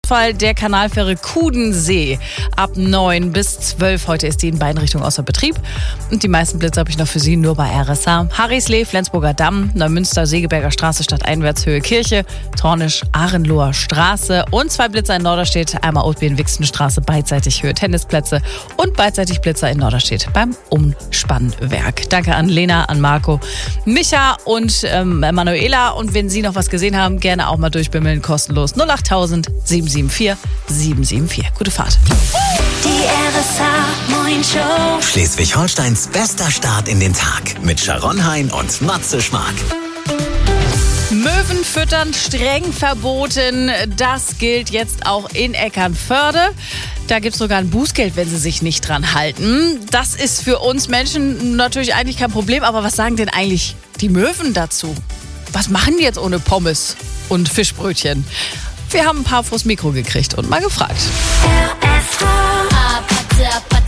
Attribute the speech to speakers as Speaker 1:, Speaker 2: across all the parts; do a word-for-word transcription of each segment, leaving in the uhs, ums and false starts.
Speaker 1: Ausfall der Kanalfähre Kudensee ab neun bis zwölf. Heute ist die in beiden Richtungen außer Betrieb. Und die meisten Blitze habe ich noch für Sie nur bei R S A. Harrislee, Flensburger Damm, Neumünster, Segeberger Straße, Stadteinwärts, Höhe Kirche, Tornisch, Ahrenloher Straße und zwei Blitzer in Norderstedt. Einmal Outbien-Wixenstraße, beidseitig Höhe Tennisplätze und beidseitig Blitzer in Norderstedt beim Umspannwerk. Danke an Lena, an Marco, Micha und ähm, Manuela. Und wenn Sie noch was gesehen haben, gerne auch mal durchbimmeln, kostenlos null acht tausend sieben sieben vier sieben sieben vier. Gute Fahrt.
Speaker 2: Die R S A Morning Show.
Speaker 3: Schleswig-Holsteins bester Start in den Tag mit Sharon Hein und Matze Schmark.
Speaker 1: Möwen füttern streng verboten. Das gilt jetzt auch in Eckernförde. Da gibt es sogar ein Bußgeld, wenn sie sich nicht dran halten. Das ist für uns Menschen natürlich eigentlich kein Problem. Aber was sagen denn eigentlich die Möwen dazu? Was machen die jetzt ohne Pommes und Fischbrötchen? Wir haben ein paar vors Mikro gekriegt und mal gefragt.
Speaker 2: R S H.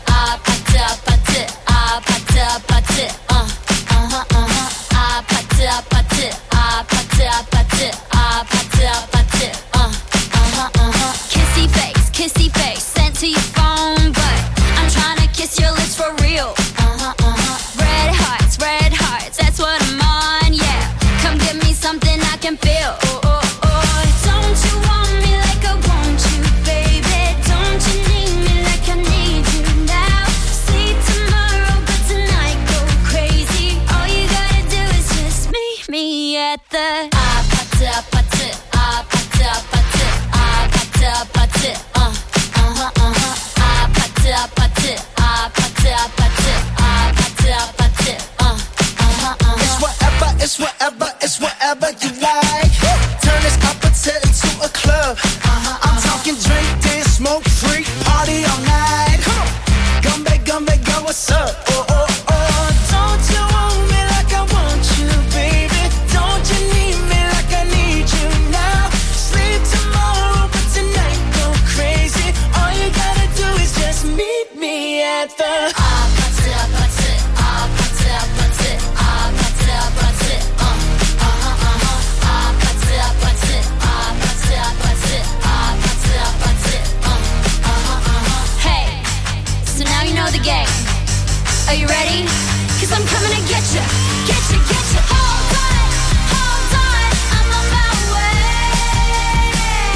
Speaker 2: Kissy face, kissy face, sent to your phone, but I'm trying to kiss your lips for real. Red hearts, red hearts, that's what I'm on, yeah. Come give me something I can feel. Oh, oh, oh. Don't you want me like I want you, baby? Don't you need me like I need you now? See tomorrow, but tonight go crazy. All you gotta do is just meet me at the ah, pata, pata, ah, pata, pata, ah, pata, pata, uh, uh-huh, uh-huh, ah, pata, pata, ah, pata, pata, ah, pata, pata, uh, uh-huh, uh-huh.
Speaker 4: It's whatever, it's whatever, it's whatever you like. Turn this opposite into a club. Uh-huh, I'm talking drink, dance, smoke, freak, party all night. Come on, Gumbe, Gumbe, girl, what's up? Oh, oh, oh. Don't you want me like I want you, baby? Don't you need me like I need you now? Sleep tomorrow, but tonight go crazy. All you gotta do is just meet me at the ah, pata, pata, ah, pata, pata, ah, pata, pata, uh, uh-huh, uh-huh, ah, pata, pata, ah, pata, pata, ah, pata, pata, uh, uh-huh, uh-huh.
Speaker 2: Hey, so now you know the game. Are you ready? Cause I'm coming to get you, get you, get you. Hold on, hold on, I'm on my way.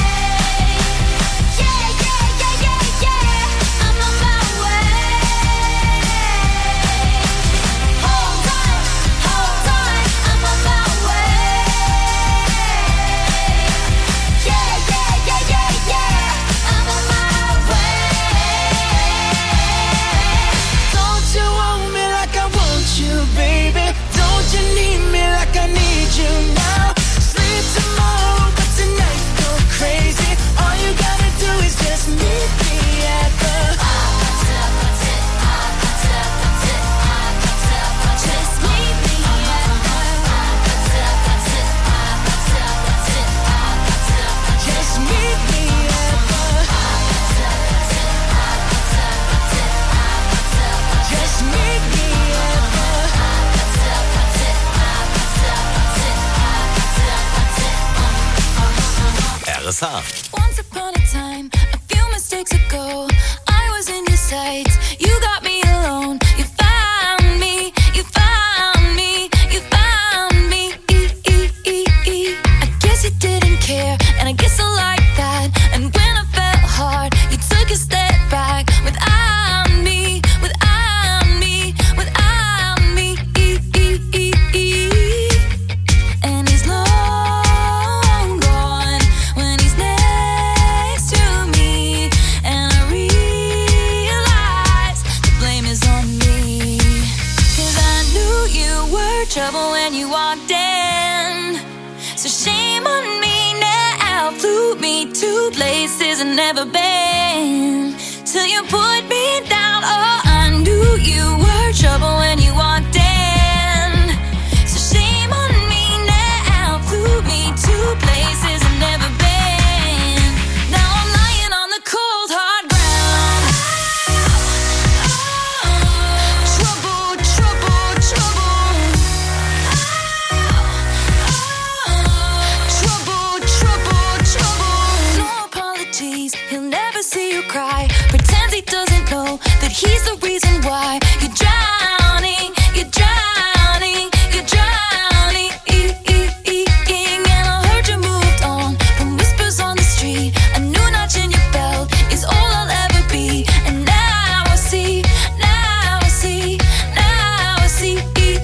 Speaker 2: Yeah, yeah, yeah, yeah, yeah, I'm on my way. Hold on, hold on, I'm on my way. Yeah, yeah, yeah, yeah, yeah, I'm on my way.
Speaker 4: Don't you want me like I want you, baby? Don't you need me like I need you now? Sleep tomorrow, but tonight go crazy. All you gotta do is just meet me at the
Speaker 2: Just meet me at
Speaker 4: just meet me at the just meet me at
Speaker 3: R S A.
Speaker 5: Once upon a time, a few mistakes ago, I was in your sights. You got me alone. You found me. You found me. You found me. I guess you didn't care, and I guess I like that. And when I fell hard, you took a step back. Without me, without me, without me. And he's long gone when he's next to me. And I realize the blame is on me. Cause I knew you were trouble when you walked in. So shame on me now. Flew me to places I've never been. Till you put me down. Oh, I knew you were trouble when you walked in. So shame on me now. Flew me to places I've never been. Now I'm lying on the cold hard ground. Trouble, trouble, trouble. Trouble, trouble, trouble. No apology. you cry. Pretends he doesn't know that he's the reason why you're drowning, you're drowning, you're drowning. And I heard you moved on from whispers on the street. A new notch in your belt is all I'll ever be. And now I see, now I see, now I see.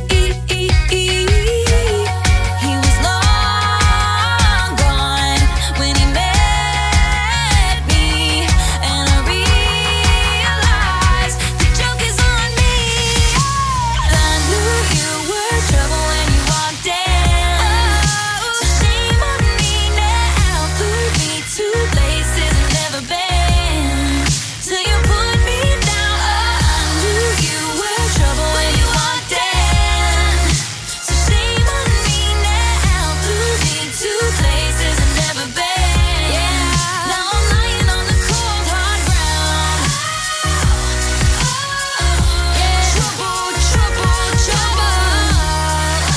Speaker 5: He was long gone when he met me, and I realized the joke is on me. I knew you were trouble when you walked in. So shame on me now, flew me to places I've never been. Till you put me down. I knew you were trouble when you walked in. So shame on me now, flew me to places I've never been. Now I'm lying on the cold hard ground. Trouble, trouble, trouble.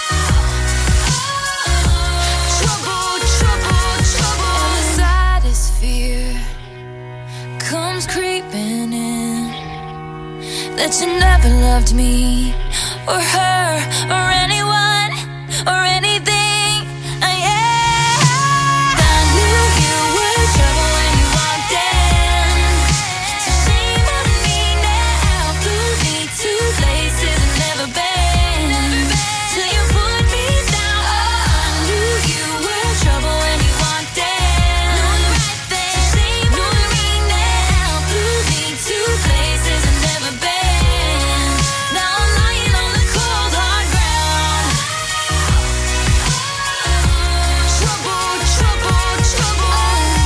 Speaker 5: Trouble, trouble, trouble. And the saddest fear comes creeping in, that you never loved me or her or anyone or anything. Uh, yeah. I knew you were trouble when you walked in. So shame on me now, flew me to places I've never been. Till you put me down. I knew you were trouble when you walked in. So shame on me now, flew me to places I've never been. Now I'm lying on the cold hard ground. Trouble, trouble, trouble.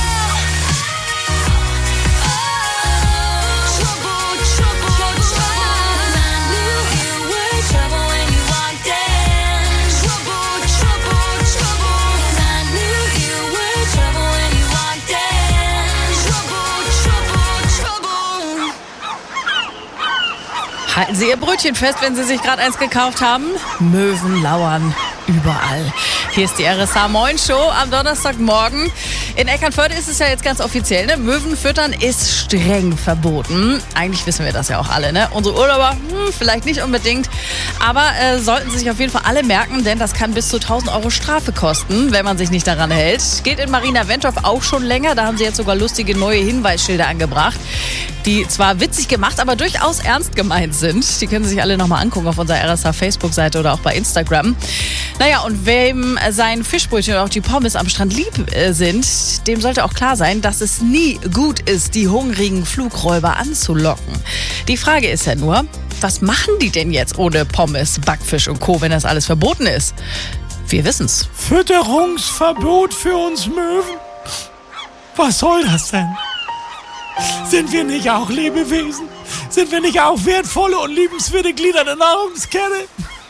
Speaker 5: Trouble, trouble, trouble. I knew you were trouble when you walked in. Trouble, trouble, trouble. I knew you were trouble when you walked in. Trouble, trouble, trouble.
Speaker 1: Halten Sie Ihr Brötchen fest, wenn Sie sich gerade eins gekauft haben. Möwen lauern überall. Hier ist die R S H Moin Show am Donnerstagmorgen. In Eckernförde ist es ja jetzt ganz offiziell, ne? Möwen füttern ist streng verboten. Eigentlich wissen wir das ja auch alle, ne? Unsere Urlauber, hm, vielleicht nicht unbedingt. Aber äh, sollten sich auf jeden Fall alle merken, denn das kann bis zu tausend Euro Strafe kosten, wenn man sich nicht daran hält. Geht in Marina Wentorf auch schon länger. Da haben sie jetzt sogar lustige neue Hinweisschilder angebracht, die zwar witzig gemacht, aber durchaus ernst gemeint sind. Die können Sie sich alle nochmal angucken auf unserer R S H Facebook-Seite oder auch bei Instagram. Naja, und wem sein Fischbrötchen oder auch die Pommes am Strand lieb äh, sind, dem sollte auch klar sein, dass es nie gut ist, die hungrigen Flugräuber anzulocken. Die Frage ist ja nur, was machen die denn jetzt ohne Pommes, Backfisch und Co., wenn das alles verboten ist? Wir wissen's.
Speaker 6: Fütterungsverbot für uns Möwen? Was soll das denn? Sind wir nicht auch Lebewesen? Sind wir nicht auch wertvolle und liebenswerte Glieder der Nahrungskette?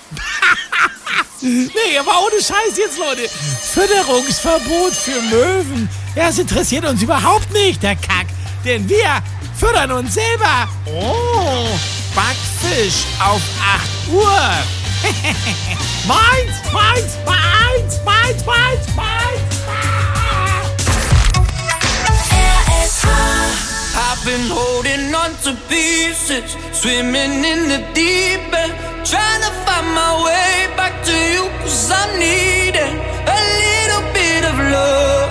Speaker 6: Nee, aber ohne Scheiß jetzt, Leute. Fütterungsverbot für Möwen. Ja, das interessiert uns überhaupt nicht, der Kack. Denn wir füttern uns selber. Oh, Backfisch auf acht Uhr. Meins, meins, meins, meins, meins, meins.
Speaker 5: R S H.
Speaker 7: I've been holding on to pieces, swimming in the deep end, trying to find my way back to you, cause I'm needing a little bit of love,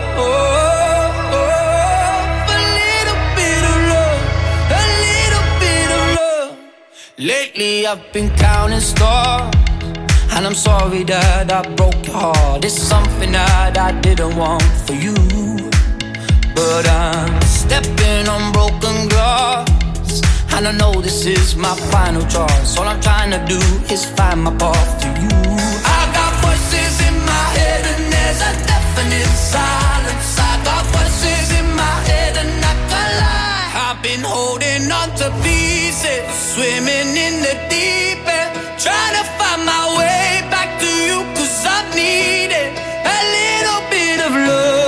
Speaker 7: a little bit of love, a little bit of love. Lately I've been counting stars, and I'm sorry that I broke your heart. It's something that I didn't want for you, but I'm stepping on broken glass, and I know this is my final choice. All I'm trying to do is find my path to you. I got voices in my head and there's a definite silence. I got voices in my head and I can't lie. I've been holding on to pieces, swimming in the deep end, trying to find my way back to you, cause I'm needing a little bit of love.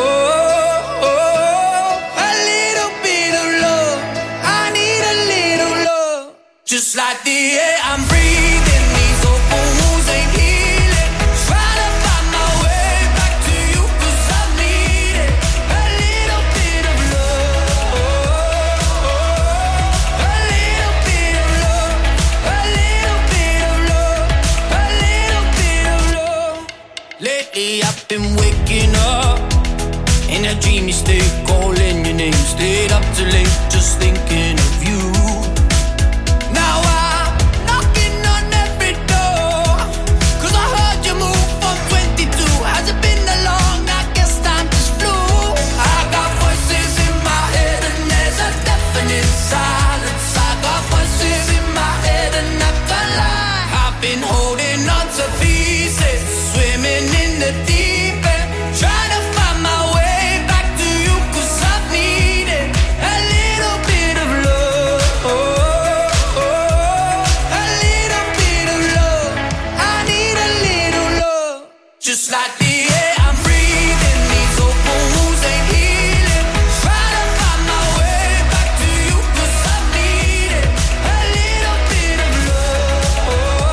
Speaker 7: Just like the air I'm breathing, these open wounds ain't healing. Trying to find my way back to you, cause I need it. A little bit of love. see me stay calling your name. Stayed up too late, just thinking of you. Now I'm knocking on every door, 'cause I heard you move from twenty-two. Has it been that long? I guess time just flew. I got voices in my head and there's a definite silence. I got voices in my head and I can't lie. I've been holding on to pieces, swimming in the deep end, trying to find my way back to you, 'cause I've needed a little bit of love, a little bit of love. I need a little love, just like the air I'm breathing. These open wounds ain't healing. Trying to find my way back to you, 'cause I've needed a little bit of love,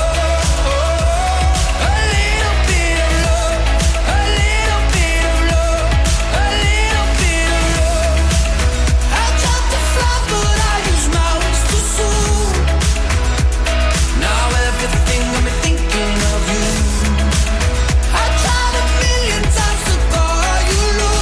Speaker 7: a little bit of love, a little bit of love, a little bit of love. I tried to fly, but I used my wings too soon. Now everything got me thinking of you. I tried a million times to call you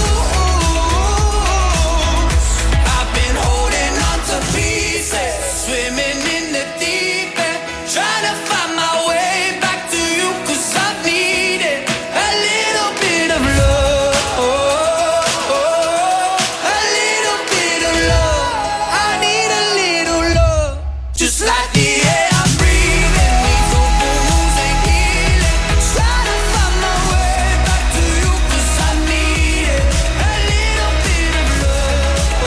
Speaker 7: loose. I've been holding on to pieces, swimming in the deep end, trying to find my way back to you, 'cause I've needed a little bit of love, a little bit of love. I need a little love, just like the air I'm breathing. These open wounds ain't healing. Trying to find my way back to you, 'cause I needed a little bit of love, a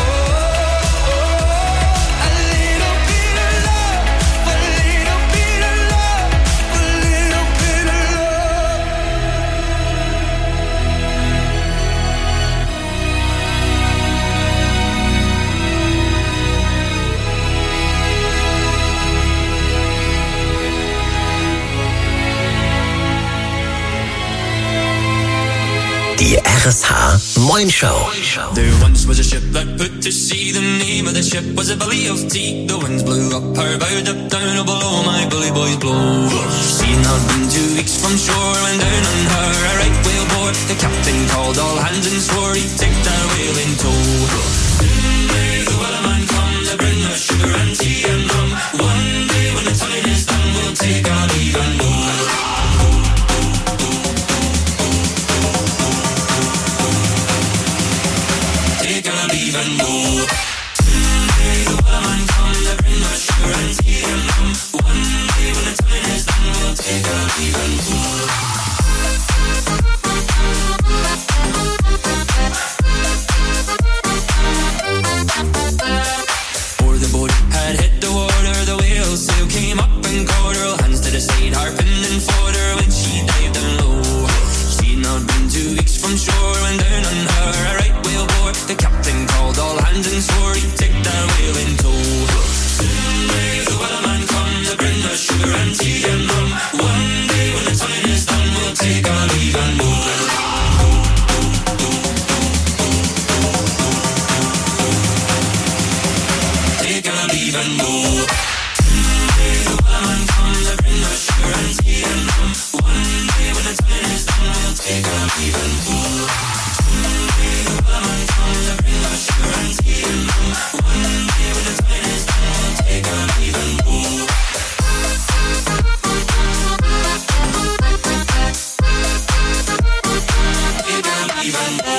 Speaker 7: little bit of love, a little bit of love, a little bit of love.
Speaker 3: Die R S H Moin Show.
Speaker 8: There once was a ship that put to sea. The name of the ship was a Billy of Tea. The winds blew up her bow, up down, oh below my bully boys blow. She'd not been two weeks from shore when down on her a right whale bore. The captain called all hands and swore he'd take that whale in tow. Soon may the wellerman come to bring us sugar and tea and rum. One day when the time is done, we'll take our leave and go. Take our leave and go. Soon may the wellerman come to bring us sugar and tea and rum. One day when the time is done, we'll take our leave and go. Before the boat had hit the water, the whale sail came up and caught her. All hands to the side, harping and fought her when she dived down low. She'd not been two weeks from shore when down on her a right whale bore. The captain called all hands and swore he'd take that whale in tow. Soon may the wellerman come to bring us sugar and tea and rum. One day when the time is done, we'll take our leave and go. Take our leave and go. Soon may the wellerman come to bring us sugar and tea and rum. One day when the time is done, we'll take our leave and go. Soon may the wellerman come to bring us sugar and tea and rum. One day when the time is done, we'll take our leave and go. Take our leave and go.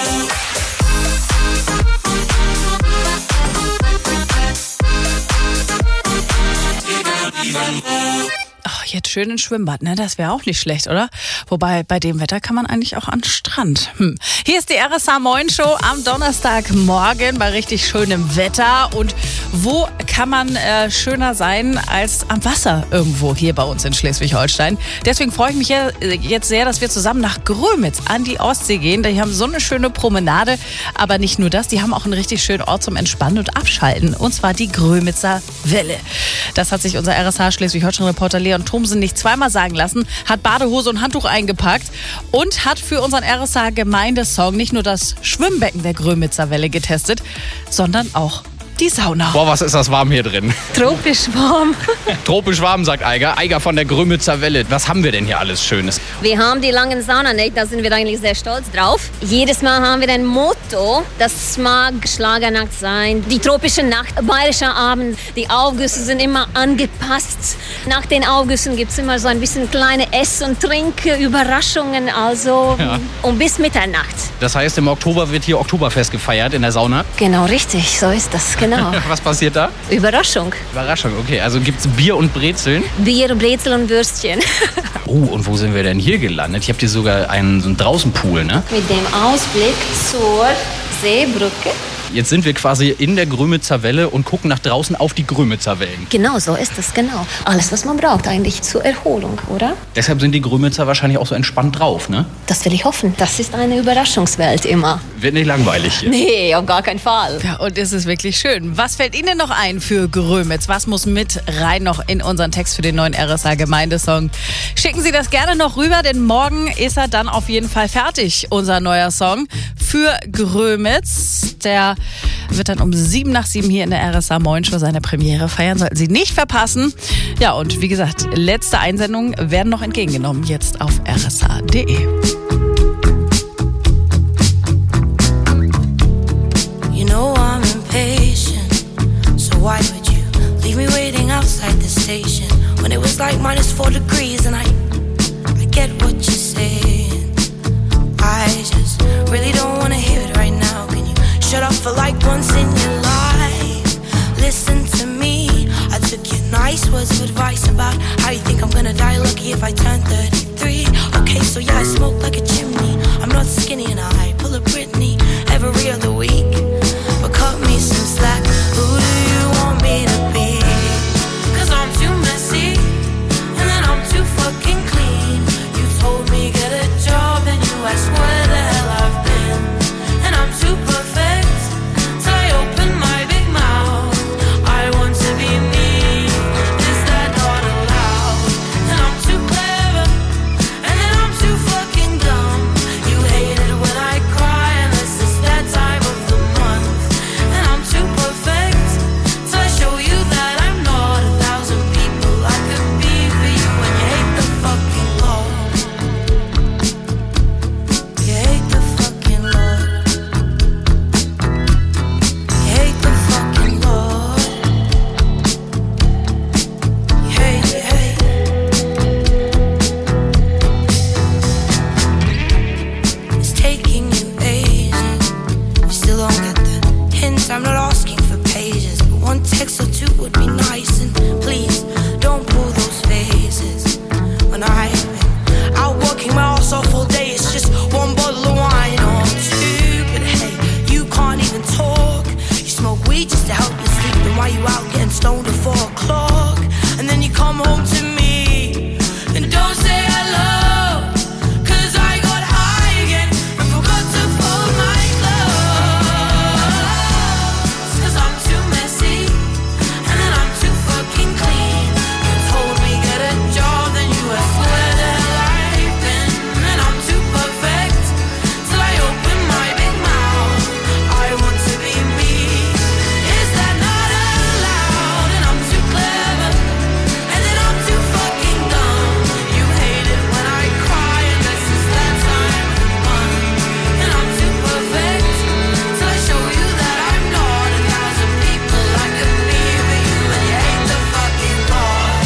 Speaker 8: Take our leave and go.
Speaker 1: Ach, jetzt schön ins Schwimmbad, ne? Das wäre auch nicht schlecht, oder? Wobei, bei dem Wetter kann man eigentlich auch an den Strand. Hm. Hier ist die R S H Moin Show am Donnerstagmorgen bei richtig schönem Wetter. Und wo kann man äh, schöner sein als am Wasser irgendwo hier bei uns in Schleswig-Holstein? Deswegen freue ich mich ja, jetzt sehr, dass wir zusammen nach Grömitz an die Ostsee gehen. Die haben so eine schöne Promenade. Aber nicht nur das, die haben auch einen richtig schönen Ort zum Entspannen und Abschalten. Und zwar die Grömitzer Welle. Das hat sich unser R S H Schleswig-Holstein-Reporter Leon Thomsen nicht zweimal sagen lassen, hat Badehose und Handtuch eingepackt und hat für unseren R S H Gemeindesong nicht nur das Schwimmbecken der Grömitzer Welle getestet, sondern auch die Sauna.
Speaker 9: Boah, was ist das warm hier drin?
Speaker 10: Tropisch warm.
Speaker 9: Tropisch warm, sagt Eiger. Eiger von der Grömitzer Welle. Was haben wir denn hier alles Schönes?
Speaker 10: Wir haben die langen Saunanächte, da sind wir eigentlich sehr stolz drauf. Jedes Mal haben wir ein Motto, das mag Schlagernacht sein, die tropische Nacht, bayerischer Abend. Die Aufgüsse sind immer angepasst. Nach den Aufgüssen gibt es immer so ein bisschen kleine Ess- und Trinküberraschungen, also
Speaker 9: Ja.
Speaker 10: um bis Mitternacht.
Speaker 9: Das heißt, im Oktober wird hier Oktoberfest gefeiert in der Sauna.
Speaker 10: Genau, richtig, so ist das, genau.
Speaker 9: Was passiert da?
Speaker 10: Überraschung.
Speaker 9: Überraschung, okay. Also gibt's Bier und Brezeln.
Speaker 10: Bier, Brezel und Würstchen.
Speaker 9: Oh, und wo sind wir denn hier gelandet? Ich habe hier sogar einen, so einen Draußenpool, ne?
Speaker 10: Mit dem Ausblick zur Seebrücke.
Speaker 9: Jetzt sind wir quasi in der Grömitzer Welle und gucken nach draußen auf die Grömitzer Wellen.
Speaker 10: Genau, so ist es, genau. Alles, was man braucht eigentlich zur Erholung, oder?
Speaker 9: Deshalb sind die Grömitzer wahrscheinlich auch so entspannt drauf, ne?
Speaker 10: Das will ich hoffen. Das ist eine Überraschungswelt immer.
Speaker 9: Wird nicht langweilig hier.
Speaker 10: Nee, auf gar keinen Fall.
Speaker 1: Ja, und es ist wirklich schön. Was fällt Ihnen noch ein für Grömitz? Was muss mit rein noch in unseren Text für den neuen R S A-Gemeindesong? Schicken Sie das gerne noch rüber, denn morgen ist er dann auf jeden Fall fertig, unser neuer Song für Grömitz. Der wird dann um sieben nach sieben hier in der R S A Moin Show seine Premiere feiern. Sollten Sie nicht verpassen. Ja, und wie gesagt, letzte Einsendungen werden noch entgegengenommen jetzt auf r s a punkt d e.
Speaker 5: You know I'm impatient, so why would you leave me waiting outside the station when it was like minus four degrees and I, I get what you're saying. I just really don't wanna hear it right now. Can you shut up for like once in your life? Listen to me. I took your nice words of advice about how you think I'm gonna die lucky if I turn thirty-three. Okay, so yeah, I smoke like a chimney. I'm not skinny and I pull a Britney every other week. But cut me some slack. Who do you want me to be? Cause I'm too messy and then I'm too fucking clean. You told me get a job and you asked where the hell I've been. And I'm too perfect till I open my big mouth. I want to be me. Is that not allowed? And I'm too clever and then I'm too fucking dumb. You hate it when I cry unless it's that time of the month. And I'm too perfect till I show you that I'm not a thousand people I could be for you. And you hate the fucking Lord. You hate the fucking Lord. You hate the fucking Lord. You hate, you hate. It's taking you ages. You still don't get the hint. I'm not asking for pages, but one text or two would be nice. And please don't pull those faces. When I've been out working my ass off all day, it's just one bottle of wine or two. But hey, you can't even talk. You smoke weed just to help you sleep. Then why you out getting stoned at four o'clock? And then you come home to me and don't say hello. Cause I got high again and forgot to fold my clothes. Cause I'm too messy and then I'm too fucking clean. You told me get a job, then you asked where the hell I've been. And I'm too perfect till I open my big mouth. I want to be me. Is that not allowed? And I'm too clever and then I'm too fucking dumb. You hate it when I cry unless it's that time of the month. And I'm too perfect till I show you that I'm not a thousand people I could be for you. And you hate the fucking Lord.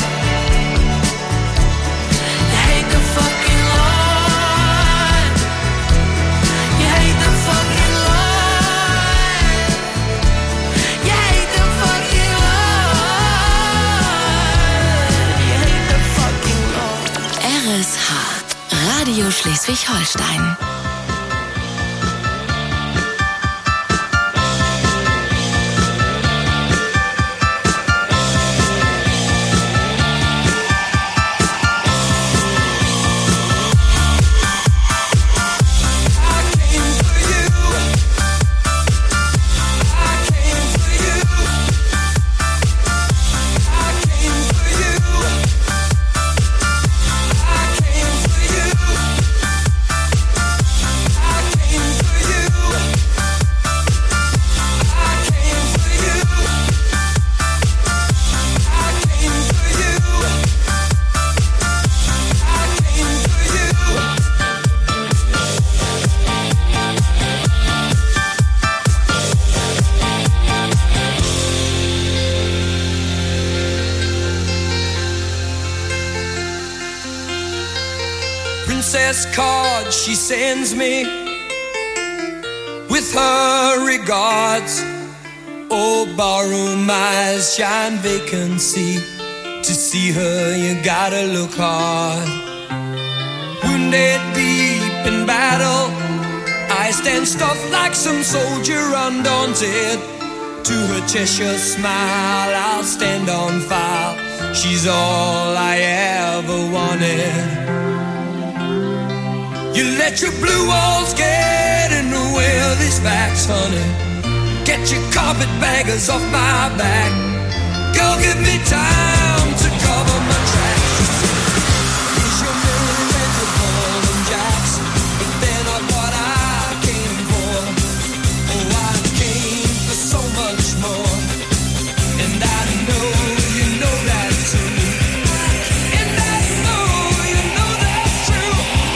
Speaker 5: You hate the fucking Lord. You hate the fucking Lord. You hate the fucking Lord. You hate the fucking Lord.
Speaker 11: R S H, Radio Schleswig-Holstein.
Speaker 5: I
Speaker 8: address card she sends me with her regards. Oh, barroom eyes shine vacancy. To see her, you gotta look hard. Wounded deep in battle, I stand stuffed like some soldier undaunted. To her Cheshire smile, I'll stand on file. She's all I ever wanted. You let your blue walls get in the way of these facts, honey. Get your carpetbaggers off my back. Girl, give me time to cover my tracks. Is your mirror and your ball and jacks, but they're not what I came for. Oh, I came for so much more, and I know you know that too. And I know you know that's true.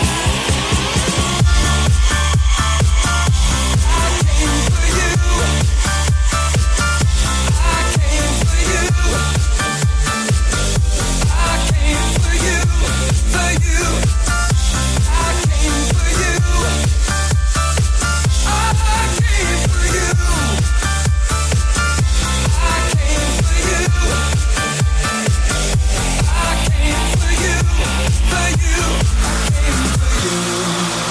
Speaker 8: I came for you. I came for you. I came for you, for you. I came for you. I came for you. I came for you. I came for you, for you. I came for you.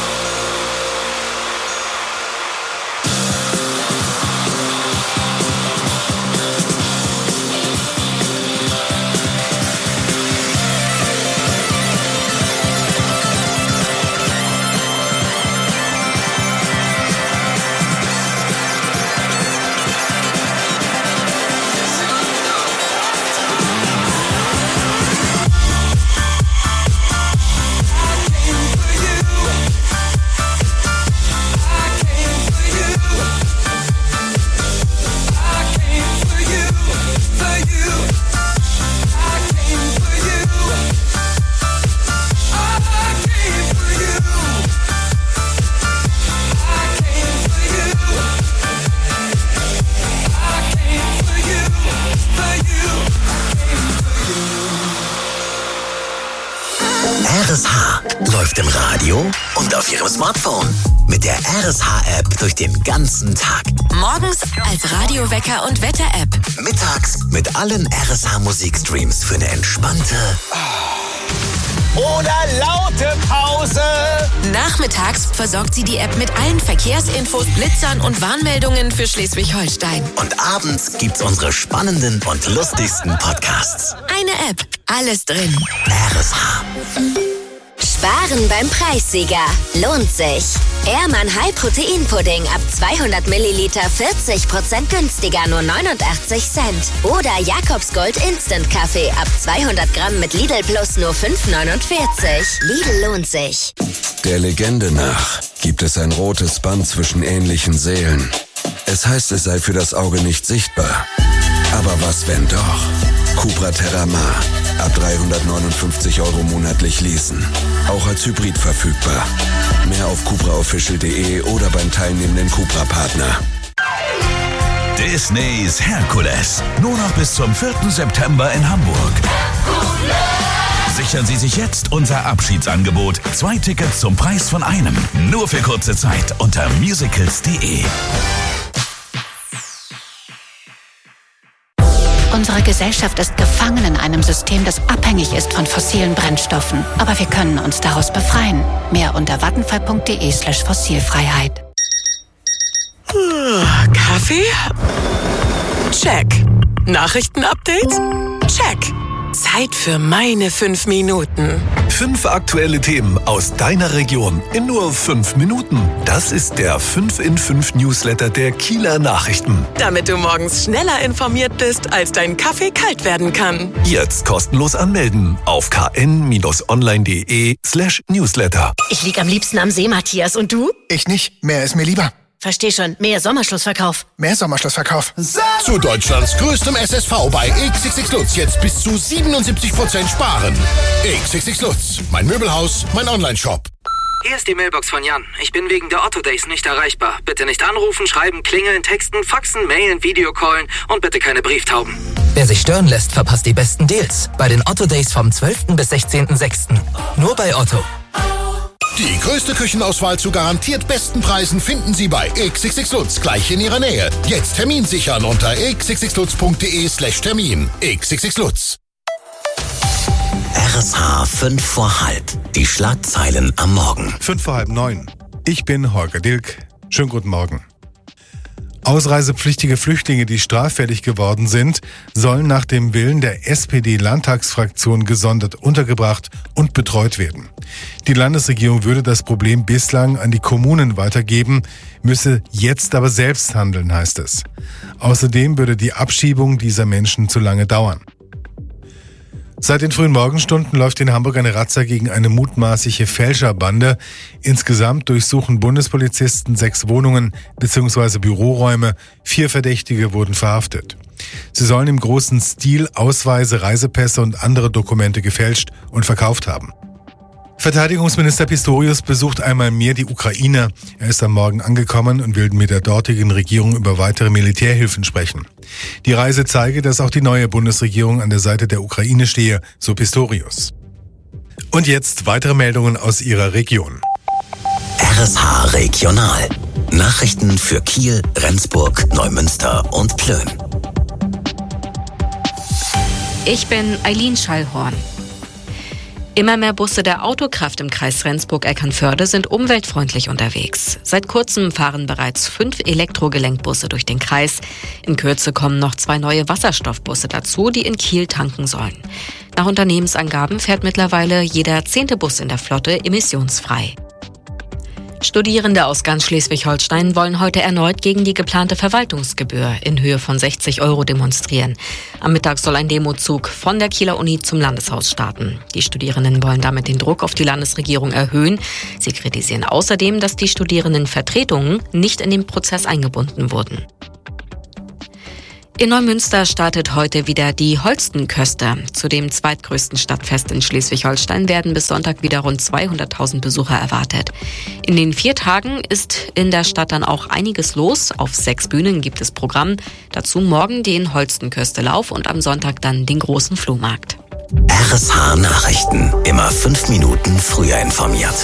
Speaker 3: R S H läuft im Radio und auf Ihrem Smartphone. Mit der R S H-App durch den ganzen Tag.
Speaker 11: Morgens als Radiowecker und Wetter-App.
Speaker 3: Mittags mit allen R S H-Musikstreams für eine entspannte
Speaker 6: oder laute Pause.
Speaker 11: Nachmittags versorgt sie die App mit allen Verkehrsinfos, Blitzern und Warnmeldungen für Schleswig-Holstein.
Speaker 3: Und abends gibt's unsere spannenden und lustigsten Podcasts.
Speaker 11: Eine App, alles drin.
Speaker 3: R S H.
Speaker 12: Sparen beim Preissieger. Lohnt sich. Ehrmann High Protein Pudding ab zweihundert Milliliter vierzig Prozent günstiger, nur neunundachtzig Cent. Oder Jakobsgold Instant Kaffee ab zweihundert Gramm mit Lidl Plus nur fünf neunundvierzig. Lidl lohnt sich.
Speaker 13: Der Legende nach gibt es ein rotes Band zwischen ähnlichen Seelen. Es heißt, es sei für das Auge nicht sichtbar. Aber was, wenn doch? Cupra Terramar. Ab dreihundertneunundfünfzig Euro monatlich leasen. Auch als Hybrid verfügbar. Mehr auf cupra official punkt de oder beim teilnehmenden Cupra-Partner.
Speaker 14: Disneys Herkules. Nur noch bis zum vierten September in Hamburg. Sichern Sie sich jetzt unser Abschiedsangebot. Zwei Tickets zum Preis von einem. Nur für kurze Zeit unter musicals punkt de.
Speaker 15: Unsere Gesellschaft ist gefangen in einem System, das abhängig ist von fossilen Brennstoffen. Aber wir können uns daraus befreien. Mehr unter vattenfall punkt de slash fossilfreiheit.
Speaker 16: Kaffee? Check. Nachrichtenupdates? Check. Zeit für meine fünf Minuten.
Speaker 17: Fünf aktuelle Themen aus deiner Region in nur fünf Minuten. Das ist der fünf in fünf Newsletter der Kieler Nachrichten.
Speaker 16: Damit du morgens schneller informiert bist, als dein Kaffee kalt werden kann.
Speaker 17: Jetzt kostenlos anmelden auf kn-online.de slash newsletter.
Speaker 18: Ich lieg am liebsten am See, Matthias. Und du?
Speaker 19: Ich nicht. Mehr ist mir lieber.
Speaker 18: Versteh schon. Mehr Sommerschlussverkauf.
Speaker 19: Mehr Sommerschlussverkauf.
Speaker 20: Zu Deutschlands größtem S S V bei X X X Lutz jetzt bis zu siebenundsiebzig Prozent sparen. X X X Lutz, mein Möbelhaus, mein Onlineshop.
Speaker 21: Hier ist die Mailbox von Jan. Ich bin wegen der Otto Days nicht erreichbar. Bitte nicht anrufen, schreiben, klingeln, texten, faxen, mailen, Videocallen und bitte keine Brieftauben.
Speaker 22: Wer sich stören lässt, verpasst die besten Deals. Bei den Otto Days vom zwölften bis sechzehnten sechsten Nur bei Otto.
Speaker 20: Die größte Küchenauswahl zu garantiert besten Preisen finden Sie bei X X X Lutz, gleich in Ihrer Nähe. Jetzt Termin sichern unter x x x lutz punkt d e slash Termin. X X X Lutz.
Speaker 3: R S H fünf vor halb. Die Schlagzeilen am Morgen.
Speaker 2: Fünf vor halb neun. Ich bin Holger Dilk. Schönen guten Morgen. Ausreisepflichtige Flüchtlinge, die straffällig geworden sind, sollen nach dem Willen der S P D-Landtagsfraktion gesondert untergebracht und betreut werden. Die Landesregierung würde das Problem bislang an die Kommunen weitergeben, müsse jetzt aber selbst handeln, heißt es. Außerdem würde die Abschiebung dieser Menschen zu lange dauern. Seit den frühen Morgenstunden läuft in Hamburg eine Razzia gegen eine mutmaßliche Fälscherbande. Insgesamt durchsuchen Bundespolizisten sechs Wohnungen bzw. Büroräume. Vier Verdächtige wurden verhaftet. Sie sollen im großen Stil Ausweise, Reisepässe und andere Dokumente gefälscht und verkauft haben. Verteidigungsminister Pistorius besucht einmal mehr die Ukraine. Er ist am Morgen angekommen und will mit der dortigen Regierung über weitere Militärhilfen sprechen. Die Reise zeige, dass auch die neue Bundesregierung an der Seite der Ukraine stehe, so Pistorius. Und jetzt weitere Meldungen aus ihrer Region.
Speaker 3: R S H Regional. Nachrichten für Kiel, Rendsburg, Neumünster und Plön.
Speaker 4: Ich bin Eileen Schallhorn. Immer mehr Busse der Autokraft im Kreis Rendsburg-Eckernförde sind umweltfreundlich unterwegs. Seit kurzem fahren bereits fünf Elektrogelenkbusse durch den Kreis. In Kürze kommen noch zwei neue Wasserstoffbusse dazu, die in Kiel tanken sollen. Nach Unternehmensangaben fährt mittlerweile jeder zehnte Bus in der Flotte emissionsfrei. Studierende aus ganz Schleswig-Holstein wollen heute erneut gegen die geplante Verwaltungsgebühr in Höhe von sechzig Euro demonstrieren. Am Mittag soll ein Demozug von der Kieler Uni zum Landeshaus starten. Die Studierenden wollen damit den Druck auf die Landesregierung erhöhen. Sie kritisieren außerdem, dass die Studierendenvertretungen nicht in den Prozess eingebunden wurden. In Neumünster startet heute wieder die Holstenköster. Zu dem zweitgrößten Stadtfest in Schleswig-Holstein werden bis Sonntag wieder rund zweihunderttausend Besucher erwartet. In den vier Tagen ist in der Stadt dann auch einiges los. Auf sechs Bühnen gibt es Programm. Dazu morgen den Holstenkösterlauf und am Sonntag dann den großen Flohmarkt.
Speaker 3: R S H Nachrichten. Immer fünf Minuten früher informiert.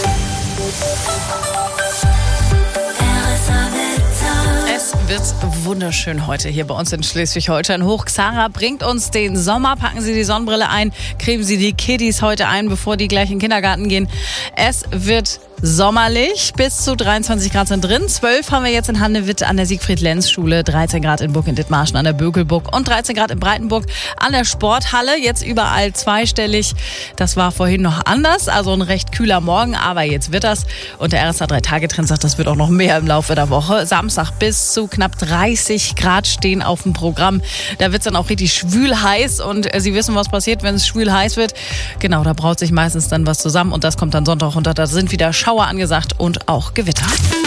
Speaker 1: Wird wunderschön heute hier bei uns in Schleswig-Holstein. Hoch Xara bringt uns den Sommer. Packen Sie die Sonnenbrille ein, cremen Sie die Kiddies heute ein, bevor die gleich in den Kindergarten gehen. Es wird sommerlich, bis zu dreiundzwanzig Grad sind drin. zwölf haben wir jetzt in Handewitt an der Siegfried-Lenz-Schule, dreizehn Grad in Burg in Dithmarschen an der Bökelburg und dreizehn Grad in Breitenburg an der Sporthalle. Jetzt überall zweistellig. Das war vorhin noch anders, also ein recht kühler Morgen, aber jetzt wird das. Und der R S H drei Tage Trend sagt, das wird auch noch mehr im Laufe der Woche. Samstag bis zu knapp dreißig Grad stehen auf dem Programm. Da wird es dann auch richtig schwül heiß und äh, Sie wissen, was passiert, wenn es schwül heiß wird. Genau, da braut sich meistens dann was zusammen und das kommt dann Sonntag runter. Da sind wieder Schauer angesagt und auch Gewitter.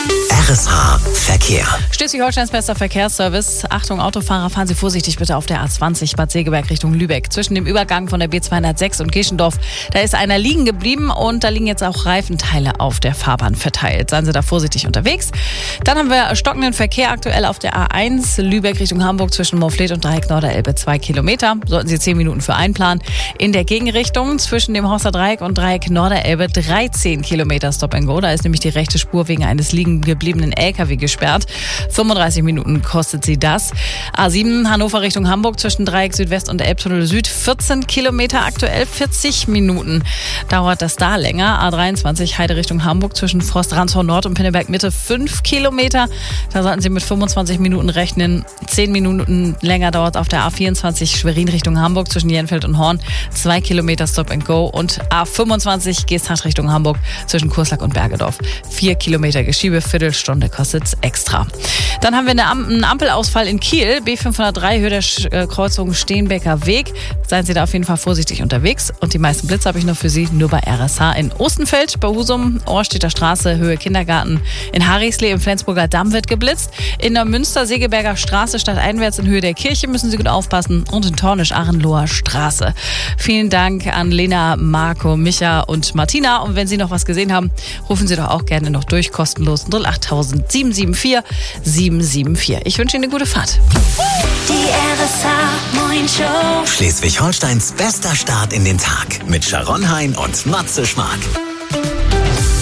Speaker 3: R S H Verkehr.
Speaker 1: Schleswig-Holsteins bester Verkehrsservice. Achtung, Autofahrer, fahren Sie vorsichtig bitte auf der A zwanzig Bad Segeberg Richtung Lübeck. Zwischen dem Übergang von der B zweihundertsechs und Geschendorf, da ist einer liegen geblieben und da liegen jetzt auch Reifenteile auf der Fahrbahn verteilt. Seien Sie da vorsichtig unterwegs. Dann haben wir stockenden Verkehr aktuell auf der A eins Lübeck Richtung Hamburg zwischen Moorfleet und Dreieck Norderelbe zwei Kilometer. Sollten Sie zehn Minuten für einplanen. In der Gegenrichtung zwischen dem Horster Dreieck und Dreieck Norderelbe dreizehn Kilometer Stop and Go. Da ist nämlich die rechte Spur wegen eines liegen gebliebenen L K W gesperrt. fünfunddreißig Minuten kostet sie das. A sieben Hannover Richtung Hamburg zwischen Dreieck Südwest und Elbtunnel Süd vierzehn Kilometer aktuell, vierzig Minuten dauert das da länger. A dreiundzwanzig Heide Richtung Hamburg zwischen Forst-Ransau Nord und Pinneberg Mitte fünf Kilometer. Da sollten Sie mit fünfundzwanzig Minuten rechnen. zehn Minuten länger dauert auf der A vierundzwanzig Schwerin Richtung Hamburg zwischen Jenfeld und Horn. zwei Kilometer Stop and Go und A fünfundzwanzig Geesthacht Richtung Hamburg zwischen Kurslack und Bergedorf. vier Kilometer Geschiebe, Viertelstunde kostet's extra. Dann haben wir eine Am- einen Ampelausfall in Kiel, B fünfhundertdrei Höhe der Sch- äh, Kreuzung Steenbecker Weg. Seien Sie da auf jeden Fall vorsichtig unterwegs. Und die meisten Blitze habe ich noch für Sie, nur bei R S H in Ostenfeld, bei Husum, Ohrstedter Straße, Höhe Kindergarten. In Haringslee im Flensburger Damm wird geblitzt. In der Münster Segeberger Straße stadteinwärts in Höhe der Kirche müssen Sie gut aufpassen. Und in Tornisch-Arrenloher Straße. Vielen Dank an Lena, Marco, Micha und Martina. Und wenn Sie noch was gesehen haben, rufen Sie doch auch gerne noch durch, kostenlos null acht sieben sieben vier sieben sieben vier. Ich wünsche Ihnen eine gute Fahrt.
Speaker 5: Die R S H Morning Show.
Speaker 3: Schleswig-Holsteins bester Start in den Tag mit Sharon Hein und Matze Schmark.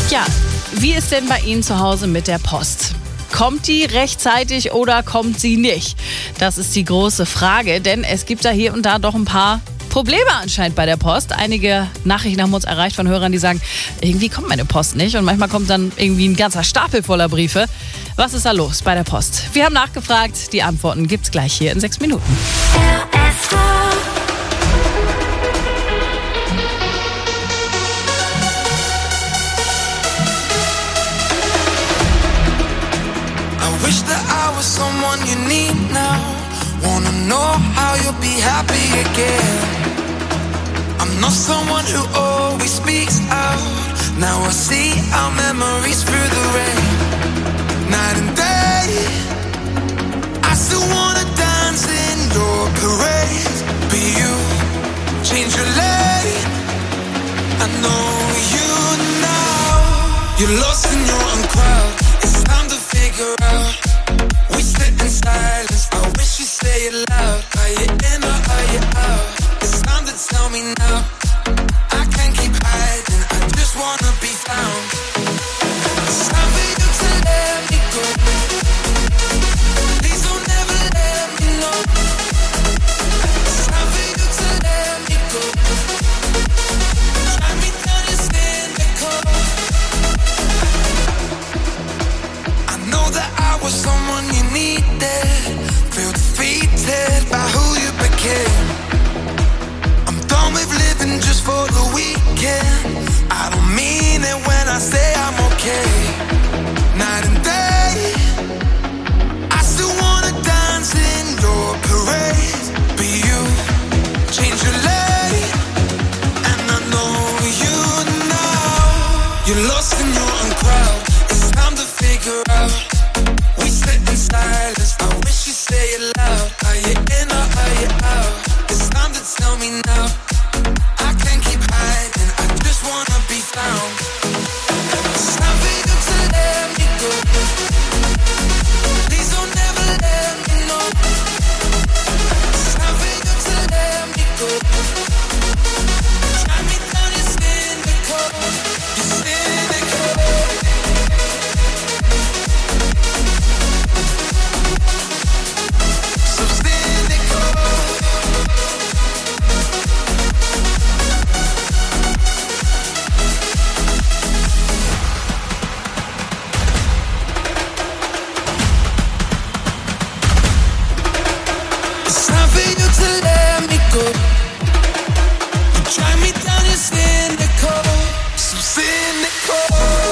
Speaker 1: Ja, wie ist denn bei Ihnen zu Hause mit der Post? Kommt die rechtzeitig oder kommt sie nicht? Das ist die große Frage, denn es gibt da hier und da doch ein paar Probleme anscheinend bei der Post. Einige Nachrichten haben uns erreicht von Hörern, die sagen, irgendwie kommt meine Post nicht. Und manchmal kommt dann irgendwie ein ganzer Stapel voller Briefe. Was ist da los bei der Post? Wir haben nachgefragt. Die Antworten gibt's gleich hier in sechs Minuten.
Speaker 8: Wish that I was someone you need now. Wanna know how you'll be happy again. I'm not someone who always speaks out. Now I see our memories through the rain. Night and day, I still wanna dance in your parade. But you change your lane. I know you now. You're lost in your own crowd. It's time to figure out. We sit in silence. I wish you say it loud. Are you in or are you out? It's time to tell me now. I can't keep hiding. I just wanna be found. It's time for you to let me go. Please don't ever let me know. It's time for you to let me go. Drag me down your cynical. I know that I was someone you needed. Feel defeated by who you became. I'm done with living just for the weekend. I don't mean it when I say I'm okay. Night and day, I still wanna dance in your parade. But you change your lane, and I know you now. You're lost in your own crowd. It's time to figure out. We sit in silence. I wish you say it loud. Are you in or are you out? It's time to tell me now. I can't keep hiding. I just wanna be found. It's time for you to let me go. Please don't ever let me know. It's time for you to let me go. Drag me down your cynical. You're cynical. So cynical. It's time for you to let me go. You drag me down, you're cynical. So cynical.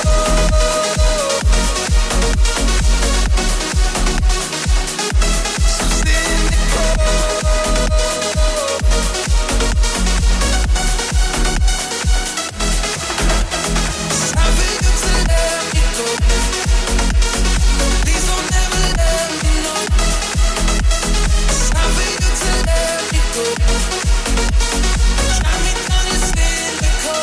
Speaker 8: So cynical. It's time for you to let me go. Please don't ever let me know. It's time for you to let me go. Drag me down your cynical.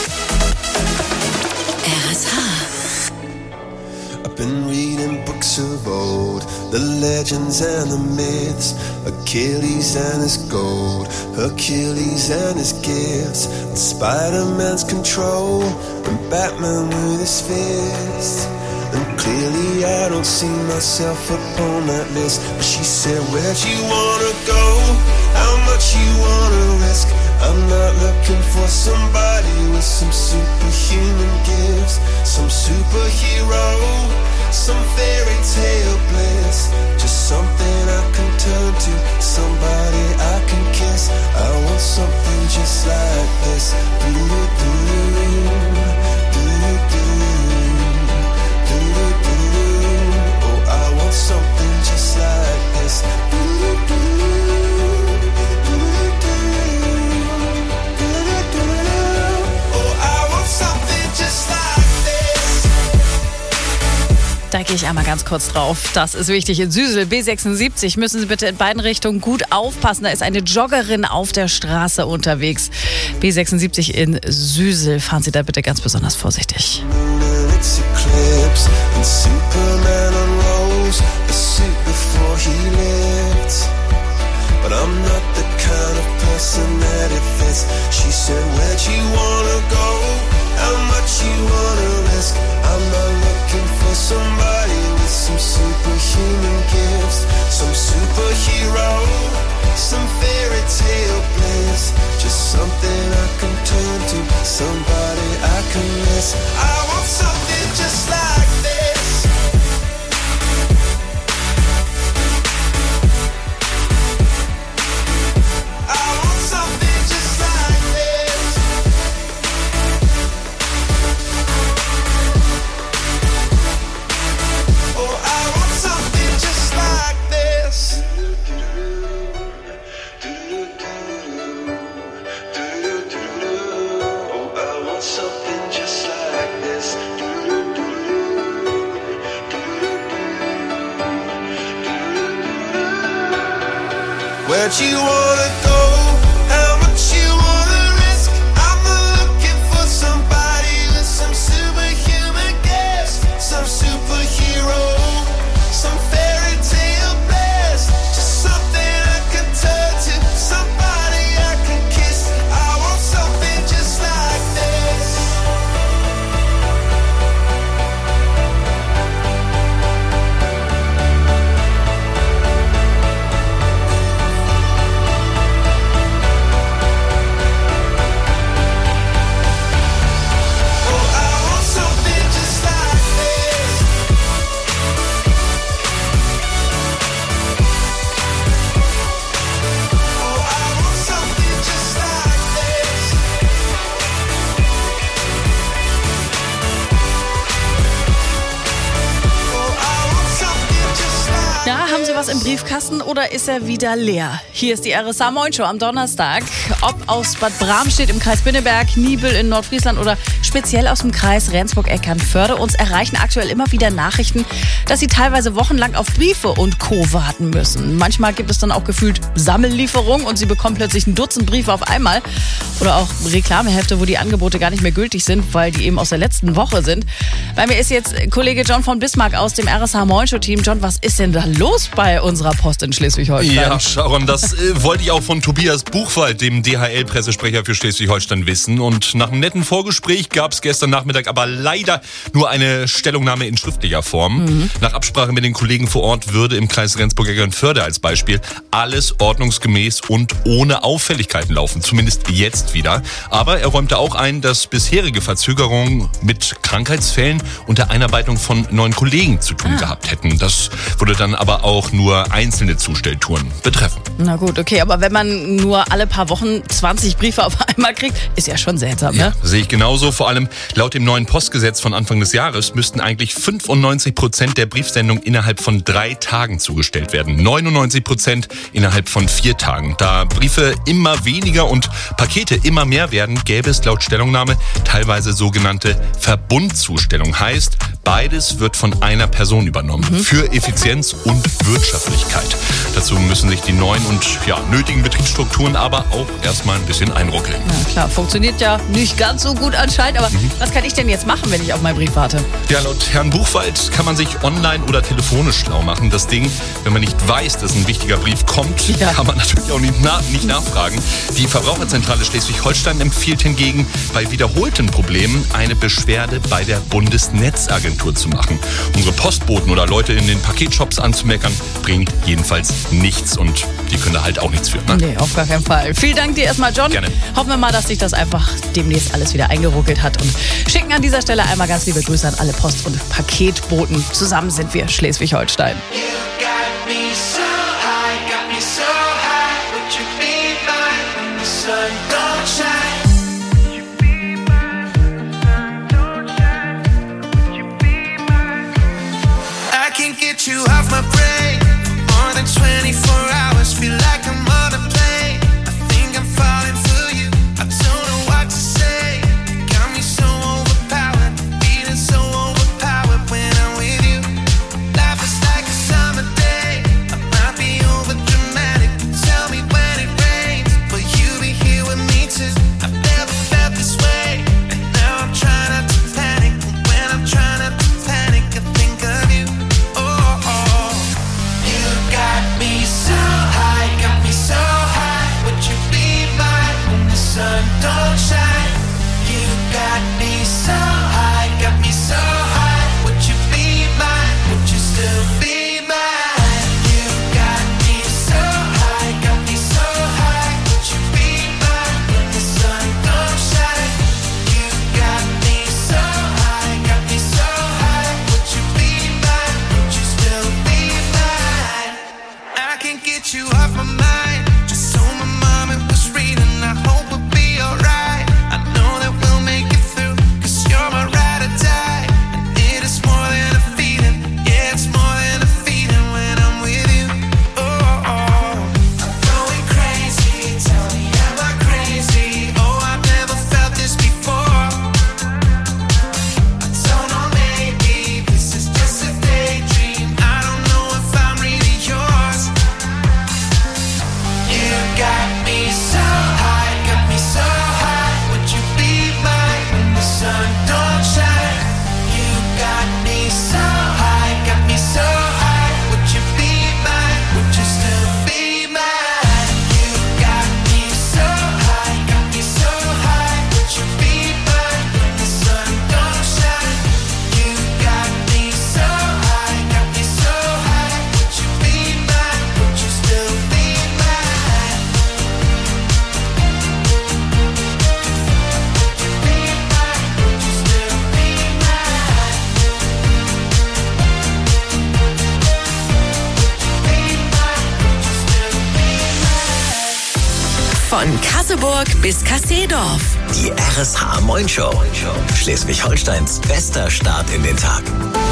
Speaker 11: R S H.
Speaker 7: I've been reading books of old, the legends and the myths, Achilles and his gold, Hercules and his gifts, and Spider-Man's control, and Batman with his fist. And clearly I don't see myself upon that list. But she said, where'd you wanna go? How much you wanna risk? I'm not looking for somebody with some superhuman gifts, some superhero, some fairy tale bliss. Just something I can turn to, somebody I can kiss. I want something just like this. Do-do-do, do-do-do, do-do-do. Oh, I want something just like this. Do-do-do, do-do-do, do-do-do. Oh, I want something just like this.
Speaker 1: Da gehe ich einmal ganz kurz drauf. Das ist wichtig. In Süsel, B sechsundsiebzig, müssen Sie bitte in beiden Richtungen gut aufpassen. Da ist eine Joggerin auf der Straße unterwegs. B sechsundsiebzig in Süsel. Fahren Sie da bitte ganz besonders vorsichtig.
Speaker 7: Its eclipse and Superman unrolls the suit before he lived. But I'm not the kind of person that it fits. She said, where'd you wanna go? How much you wanna risk? something I can turn to, somebody I can miss. I want something just like this. I want something just like this. Oh, I want something just like this. Oh, I want something just like this. Where'd you wanna go? How much you wanna risk? I'm not looking for somebody with some superhuman gifts, some superhero, some fairy tale bliss. Just something I can turn to, somebody I can kiss. I want something just like this. Oh, I want something just like this. Oh, I want something just like this. Oh, I want something just like
Speaker 1: Ja, haben Sie was im Briefkasten oder ist er wieder leer? Hier ist die R S A Moin Show am Donnerstag. Ob aus Bad Bramstedt im Kreis Pinneberg, Niebel in Nordfriesland oder speziell aus dem Kreis Rendsburg-Eckernförde, uns erreichen aktuell immer wieder Nachrichten, dass sie teilweise wochenlang auf Briefe und Co. warten müssen. Manchmal gibt es dann auch gefühlt Sammellieferung und sie bekommen plötzlich ein Dutzend Briefe auf einmal. Oder auch Reklamehefte, wo die Angebote gar nicht mehr gültig sind, weil die eben aus der letzten Woche sind. Bei mir ist jetzt Kollege John von Bismarck aus dem R S A Moin Show Team. John, was ist denn da los bei unserer Post in Schleswig-Holstein?
Speaker 9: Ja, Sharon, das äh, wollte ich auch von Tobias Buchwald, dem D H L-Pressesprecher für Schleswig-Holstein, wissen. Und nach einem netten Vorgespräch gab es gestern Nachmittag aber leider nur eine Stellungnahme in schriftlicher Form. Mhm. Nach Absprache mit den Kollegen vor Ort würde im Kreis Rendsburg-Eckernförde als Beispiel alles ordnungsgemäß und ohne Auffälligkeiten laufen. Zumindest jetzt wieder. Aber er räumte auch ein, dass bisherige Verzögerungen mit Krankheitsfällen und der Einarbeitung von neuen Kollegen zu tun ah. gehabt hätten. Das würde dann aber auch nur einzelne Zustelltouren betreffen.
Speaker 1: Na gut, okay, aber wenn man nur alle paar Wochen zwanzig Briefe auf einmal kriegt, ist ja schon seltsam,
Speaker 9: ja,
Speaker 1: ne?
Speaker 9: Sehe ich genauso. Vor allem laut dem neuen Postgesetz von Anfang des Jahres müssten eigentlich fünfundneunzig Prozent der Briefsendung innerhalb von drei Tagen zugestellt werden. neunundneunzig Prozent innerhalb von vier Tagen. Da Briefe immer weniger und Pakete immer mehr werden, gäbe es laut Stellungnahme teilweise sogenannte Verbundzustellung. Heißt, beides wird von einer Person übernommen. Mhm. Für Effizienz und Wirtschaftlichkeit. Dazu müssen sich die neuen und ja, nötigen Betriebsstrukturen aber auch erstmal ein bisschen einruckeln.
Speaker 1: Ja klar, funktioniert ja nicht ganz so gut anscheinend, aber mhm. was kann ich denn jetzt machen, wenn ich auf meinen Brief warte?
Speaker 9: Ja, laut Herrn Buchwald kann man sich online oder telefonisch schlau machen. Das Ding, wenn man nicht weiß, dass ein wichtiger Brief kommt, ja. kann man natürlich auch nicht, na- nicht nachfragen. Die Verbraucherzentrale Schleswig-Holstein empfiehlt hingegen, bei wiederholten Problemen eine Beschwerde bei der Bundesnetzagentur zu machen. Unsere Postboten oder Leute in den Paketshops anzumeckern, bringt jedenfalls nichts und die können da halt auch nichts für. Ne?
Speaker 1: Nee, auf gar keinen Fall. Vielen Dank dir erstmal, John.
Speaker 9: Gerne.
Speaker 1: Hoffen wir mal, dass sich das einfach demnächst alles wieder eingeruckelt hat und schicken an dieser Stelle einmal ganz liebe Grüße an alle Post- und Paketboten. Zusammen sind wir Schleswig-Holstein.
Speaker 7: Get you off my brain for more than twenty-four hours. Feel like I'm on a plane. I think I'm falling for you. I don't know what to say. Got me so overpowered, feeling so overpowered when I'm with you. Life is like a summer day. I'm
Speaker 6: you off my mind. Just told my mom it was reading. I hope we'll be alright. I know that we'll make it through, cause you're my ride or die. And it is more than a feeling, yeah, it's more than a feeling when I'm with you. Oh, oh, oh. I'm going crazy, tell me am I crazy? Oh, I've never felt this before. I don't know, maybe this is just a daydream. I don't know if I'm really yours. You got me so high, got me so high. Would you be mine when the sun don't shine? You got me so high, got me so high. Would you be mine? Would you still be mine? You got me so high, got me so high. Would you be mine when the sun don't shine? You got me so high, got me so high. Would you be mine? Would you still be mine?
Speaker 11: Von Kasseburg bis Kasteedorf.
Speaker 3: Die R S H Moin Show. Schleswig-Holsteins bester Start in den Tag.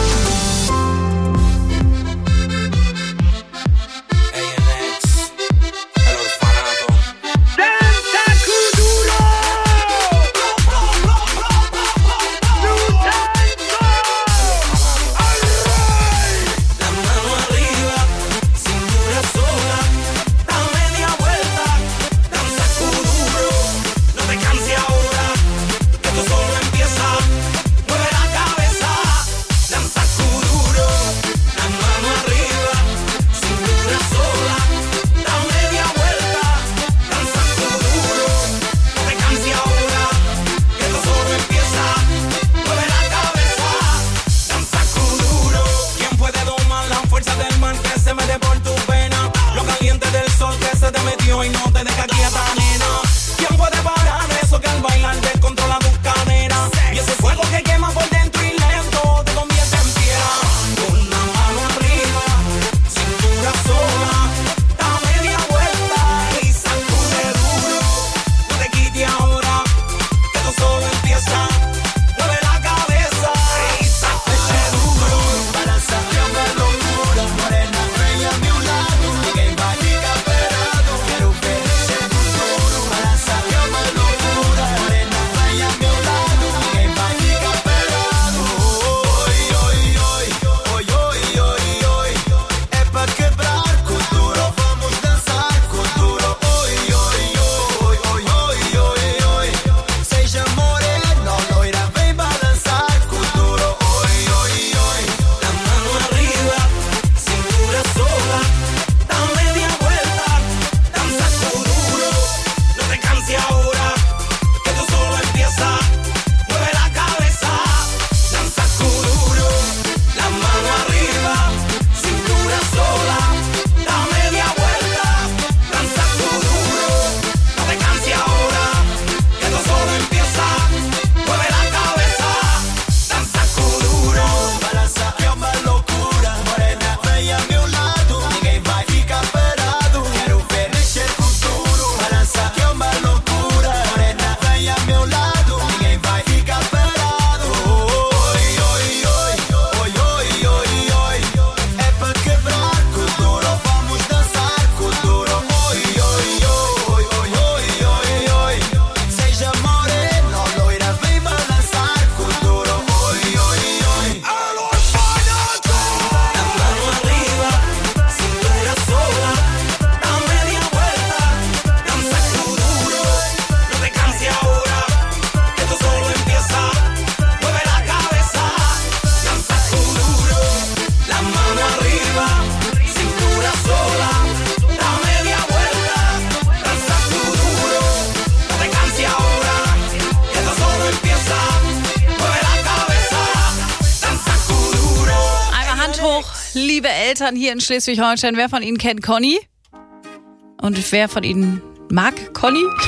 Speaker 1: liebe Eltern hier in Schleswig-Holstein. Wer von Ihnen kennt Conny? Und wer von Ihnen mag Conny?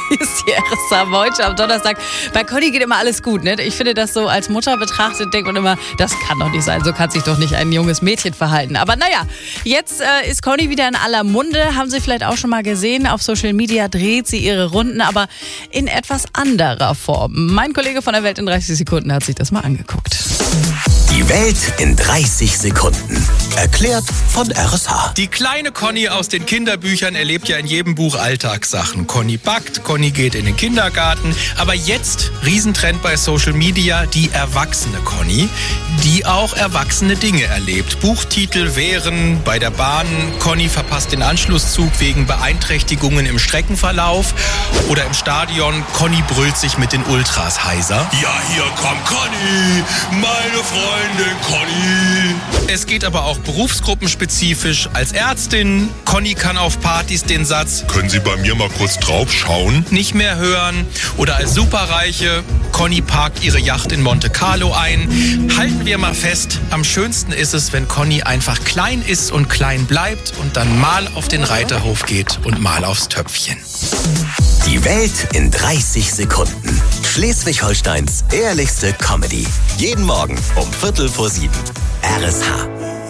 Speaker 1: Hier ist die R S A heute am Donnerstag. Bei Conny geht immer alles gut, ne? Ich finde das so als Mutter betrachtet, denkt man immer, das kann doch nicht sein, so kann sich doch nicht ein junges Mädchen verhalten. Aber naja, jetzt äh, ist Conny wieder in aller Munde, haben Sie vielleicht auch schon mal gesehen. Auf Social Media dreht sie ihre Runden, aber in etwas anderer Form. Mein Kollege von der Welt in dreißig Sekunden hat sich das mal angeguckt.
Speaker 3: Die Welt in dreißig Sekunden. Erklärt von R S H.
Speaker 10: Die kleine Conny aus den Kinderbüchern erlebt ja in jedem Buch Alltagssachen. Conny backt, Conny geht in den Kindergarten. Aber jetzt, Riesentrend bei Social Media, die erwachsene Conny, die auch erwachsene Dinge erlebt. Buchtitel wären bei der Bahn, Conny verpasst den Anschlusszug wegen Beeinträchtigungen im Streckenverlauf. Oder im Stadion, Conny brüllt sich mit den Ultras heiser.
Speaker 12: Ja, hier kommt Conny, meine Freundin Conny.
Speaker 10: Es geht aber auch berufsgruppenspezifisch. Als Ärztin, Conny kann auf Partys den Satz
Speaker 12: Können Sie bei mir mal kurz drauf schauen?
Speaker 10: nicht mehr hören. Oder als Superreiche, Conny parkt ihre Yacht in Monte Carlo ein. Halten wir mal fest, am schönsten ist es, wenn Conny einfach klein ist und klein bleibt und dann mal auf den Reiterhof geht und mal aufs Töpfchen.
Speaker 3: Die Welt in dreißig Sekunden. Schleswig-Holsteins ehrlichste Comedy. Jeden Morgen um Viertel vor sieben. R S H.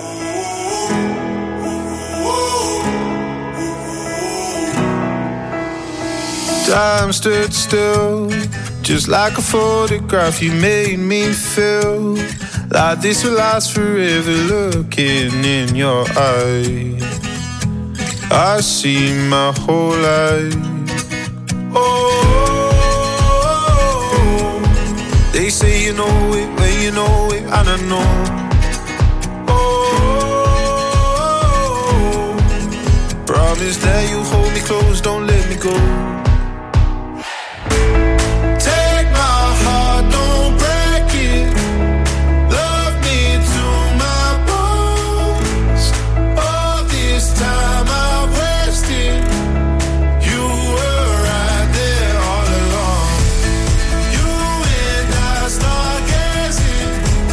Speaker 23: Time stood still, just like a photograph. You made me feel like this will last forever. Looking in your eyes, I see my whole life. Oh, they say you know it when you know it, and I know. Oh, promise that you hold me close, don't let me go. Take my heart, don't break it. Love me to my bones. All this time I've wasted. You were right there all along. You and I start gazing,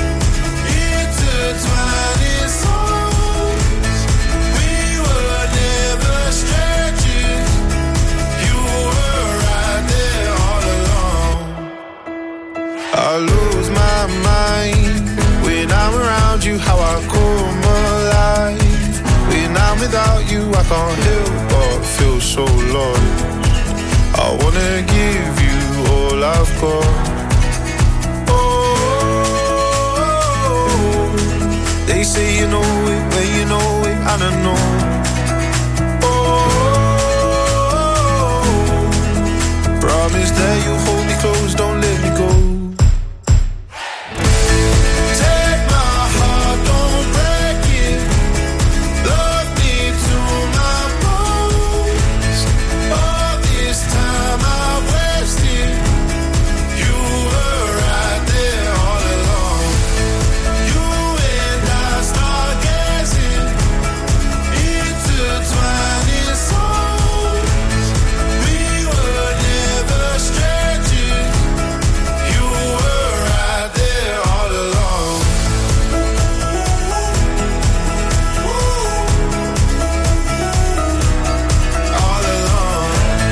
Speaker 23: intertwining souls. We were never strangers. You were right there all along. I lose my mind when I'm around you. How I come alive when I'm without you. I can't help but feel so lost. I wanna give you all I've got. Oh, they say you know it when you know it, and I know. Oh, promise that you hold me close, don't let me go. Take my heart, don't break it. Love me to my bones. All this time I wasted. You were right there all along. You and I start gazing, intertwining souls. We were never strangers. You were right there all along. All along.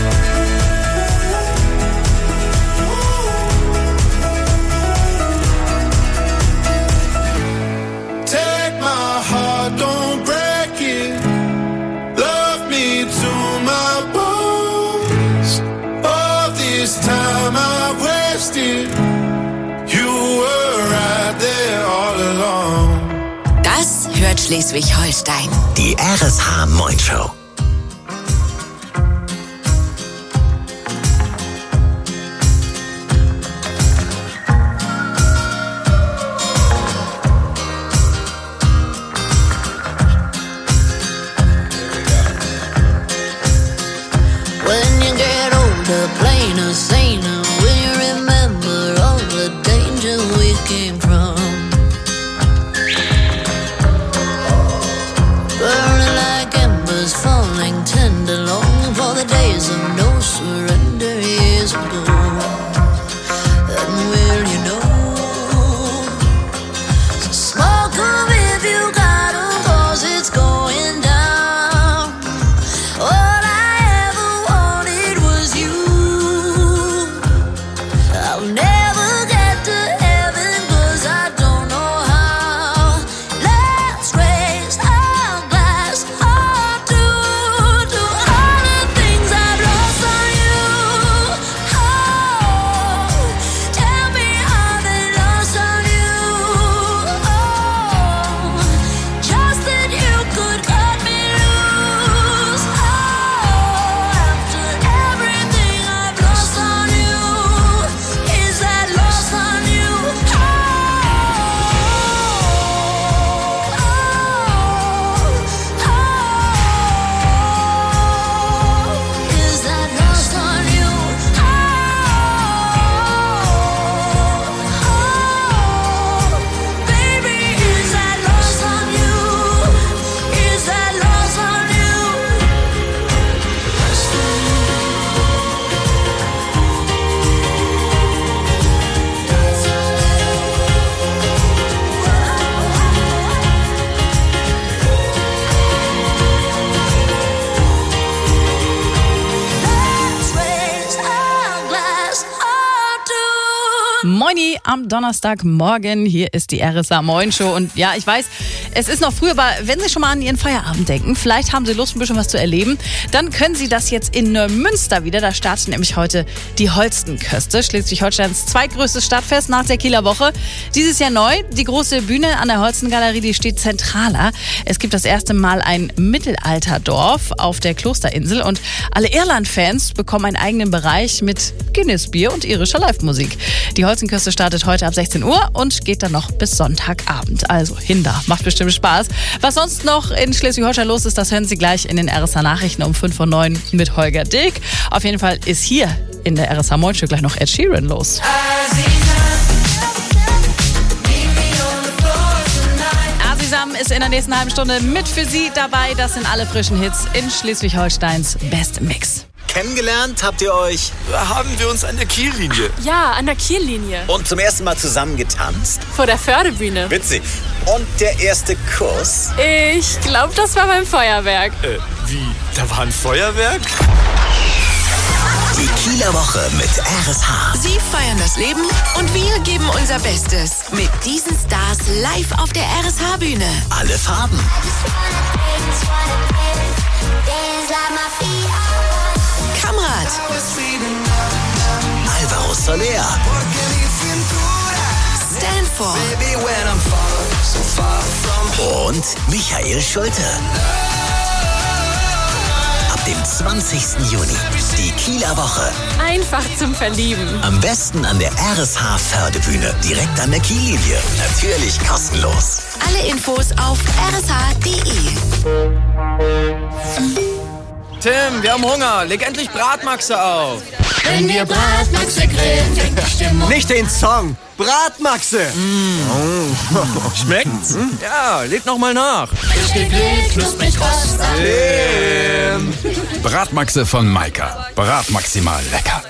Speaker 23: Take my heart, don't break it. Love me to my bones. All this time I wasted. You were right there all along.
Speaker 11: Das hört Schleswig-Holstein.
Speaker 3: Die R S H Moin Show.
Speaker 24: When you get older, plainer, saner, will you remember all the danger we came from? Burning like embers, falling tender, longing for the days of no surrender years ago. And will you know? So smoke 'em if you got 'em, 'cause it's going down. All I ever wanted was you.
Speaker 1: Moini am Donnerstagmorgen. Hier ist die R S A Moin Show. Und ja, ich weiß, es ist noch früh, aber wenn Sie schon mal an Ihren Feierabend denken, vielleicht haben Sie Lust, ein bisschen was zu erleben, dann können Sie das jetzt in Neumünster wieder. Da startet nämlich heute die Holstenköste, Schleswig-Holsteins zweitgrößtes Stadtfest nach der Kieler Woche. Dieses Jahr neu. Die große Bühne an der Holstengalerie, die steht zentraler. Es gibt das erste Mal ein Mittelalterdorf auf der Klosterinsel und alle Irland-Fans bekommen einen eigenen Bereich mit Guinness-Bier und irischer Live-Musik. Die Holstenküste startet heute ab sechzehn Uhr und geht dann noch bis Sonntagabend. Also hin da, macht bestimmt Spaß. Was sonst noch in Schleswig-Holstein los ist, das hören Sie gleich in den R S A-Nachrichten um fünf Uhr neun mit Holger Dilk. Auf jeden Fall ist hier in der R S A Moin Show gleich noch Ed Sheeran los. Asisam ist in der nächsten halben Stunde mit für Sie dabei. Das sind alle frischen Hits in Schleswig-Holsteins Best Mix.
Speaker 13: Kennengelernt habt ihr euch?
Speaker 12: Haben wir uns an der Kiellinie.
Speaker 14: Ja, an der Kiellinie.
Speaker 13: Und zum ersten Mal zusammen getanzt?
Speaker 14: Vor der Fördebühne.
Speaker 13: Witzig. Und der erste Kuss?
Speaker 14: Ich glaube, das war beim Feuerwerk.
Speaker 12: Äh, wie? Da war ein Feuerwerk?
Speaker 3: Die Kieler Woche mit R S H.
Speaker 11: Sie feiern das Leben und wir geben unser Bestes mit diesen Stars live auf der R S H-Bühne.
Speaker 3: Alle Farben.
Speaker 11: Kamrat.
Speaker 3: Alvaro Soler.
Speaker 11: Stanford.
Speaker 3: Und Michael Schulte. Ab dem zwanzigsten Juni. Die Kieler Woche.
Speaker 14: Einfach zum Verlieben.
Speaker 3: Am besten an der R S H Fördebühne. Direkt an der Kiellinie. Natürlich kostenlos.
Speaker 11: Alle Infos auf r s h punkt d e.
Speaker 15: Tim, wir haben Hunger. Leg endlich Bratmaxe auf.
Speaker 24: Wenn wir Bratmaxe grillen, fängt die Stimmung.
Speaker 15: Nicht den Song. Bratmaxe. Mm. Schmeckt's? Mm. Ja, leg noch mal nach.
Speaker 24: Frisch gegrillt, knusprig Rost am
Speaker 15: Tim.
Speaker 16: Bratmaxe von Maika. Bratmaximal lecker.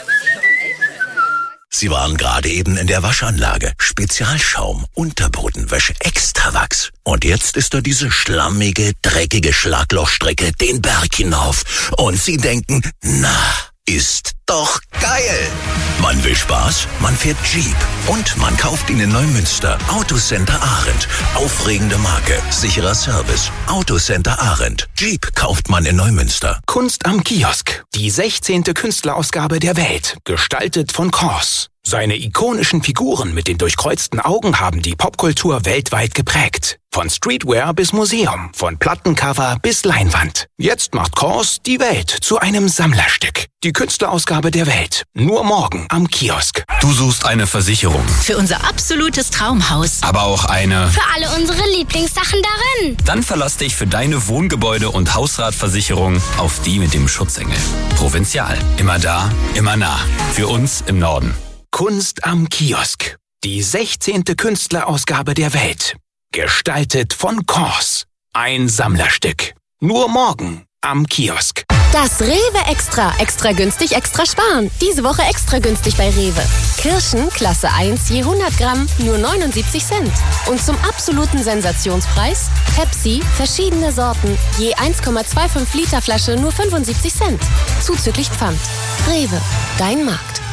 Speaker 3: Sie waren gerade eben in der Waschanlage. Spezialschaum, Unterbodenwäsche, Extrawachs. Und jetzt ist da diese schlammige, dreckige Schlaglochstrecke den Berg hinauf. Und Sie denken, na, ist doch geil. Man will Spaß, man fährt Jeep. Und man kauft ihn in Neumünster. Autocenter Arendt. Aufregende Marke, sicherer Service. Autocenter Arendt. Jeep kauft man in Neumünster.
Speaker 25: Kunst am Kiosk. Die sechzehnte Künstlerausgabe der Welt. Gestaltet von Kors. Seine ikonischen Figuren mit den durchkreuzten Augen haben die Popkultur weltweit geprägt. Von Streetwear bis Museum, von Plattencover bis Leinwand. Jetzt macht Kors die Welt zu einem Sammlerstück. Die Künstlerausgabe der Welt. Nur morgen am Kiosk.
Speaker 16: Du suchst eine Versicherung.
Speaker 18: Für unser absolutes Traumhaus.
Speaker 16: Aber auch eine...
Speaker 26: Für alle unsere Lieblingssachen darin.
Speaker 16: Dann verlass dich für deine Wohngebäude- und Hausratversicherung auf die mit dem Schutzengel. Provinzial. Immer da, immer nah. Für uns im Norden.
Speaker 25: Kunst am Kiosk. Die sechzehnte Künstlerausgabe der Welt. Gestaltet von Kors. Ein Sammlerstück. Nur morgen am Kiosk.
Speaker 27: Das Rewe Extra. Extra günstig, extra sparen. Diese Woche extra günstig bei Rewe. Kirschen, Klasse eins, je hundert Gramm, nur neunundsiebzig Cent. Und zum absoluten Sensationspreis Pepsi, verschiedene Sorten, je eins Komma fünfundzwanzig Liter Flasche, nur fünfundsiebzig Cent. Zuzüglich Pfand. Rewe, dein Markt.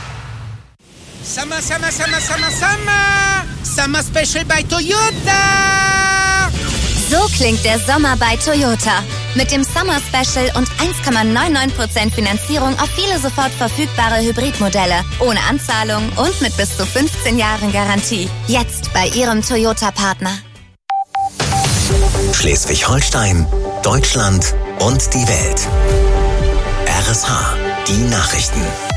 Speaker 28: Summer, Summer, Summer, Summer, Summer! Summer Special bei Toyota!
Speaker 29: So klingt der Sommer bei Toyota. Mit dem Summer Special und eins Komma neunundneunzig Prozent Finanzierung auf viele sofort verfügbare Hybridmodelle. Ohne Anzahlung und mit bis zu fünfzehn Jahren Garantie. Jetzt bei Ihrem Toyota-Partner.
Speaker 3: Schleswig-Holstein, Deutschland und die Welt. R S H, die Nachrichten.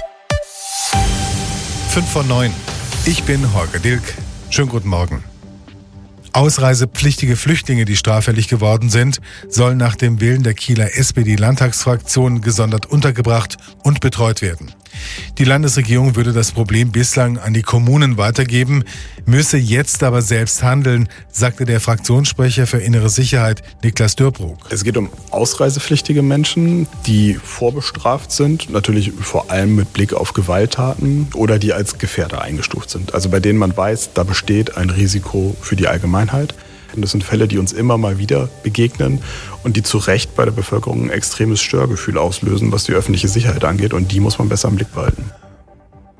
Speaker 2: fünf vor neun. Ich bin Holger Dilk. Schönen guten Morgen. Ausreisepflichtige Flüchtlinge, die straffällig geworden sind, sollen nach dem Willen der Kieler S P D-Landtagsfraktion gesondert untergebracht und betreut werden. Die Landesregierung würde das Problem bislang an die Kommunen weitergeben, müsse jetzt aber selbst handeln, sagte der Fraktionssprecher für innere Sicherheit Niklas Dürrbrook.
Speaker 30: Es geht um ausreisepflichtige Menschen, die vorbestraft sind, natürlich vor allem mit Blick auf Gewalttaten oder die als Gefährder eingestuft sind. Also bei denen man weiß, da besteht ein Risiko für die Allgemeinheit. Und das sind Fälle, die uns immer mal wieder begegnen und die zu Recht bei der Bevölkerung ein extremes Störgefühl auslösen, was die öffentliche Sicherheit angeht. Und die muss man besser im Blick behalten.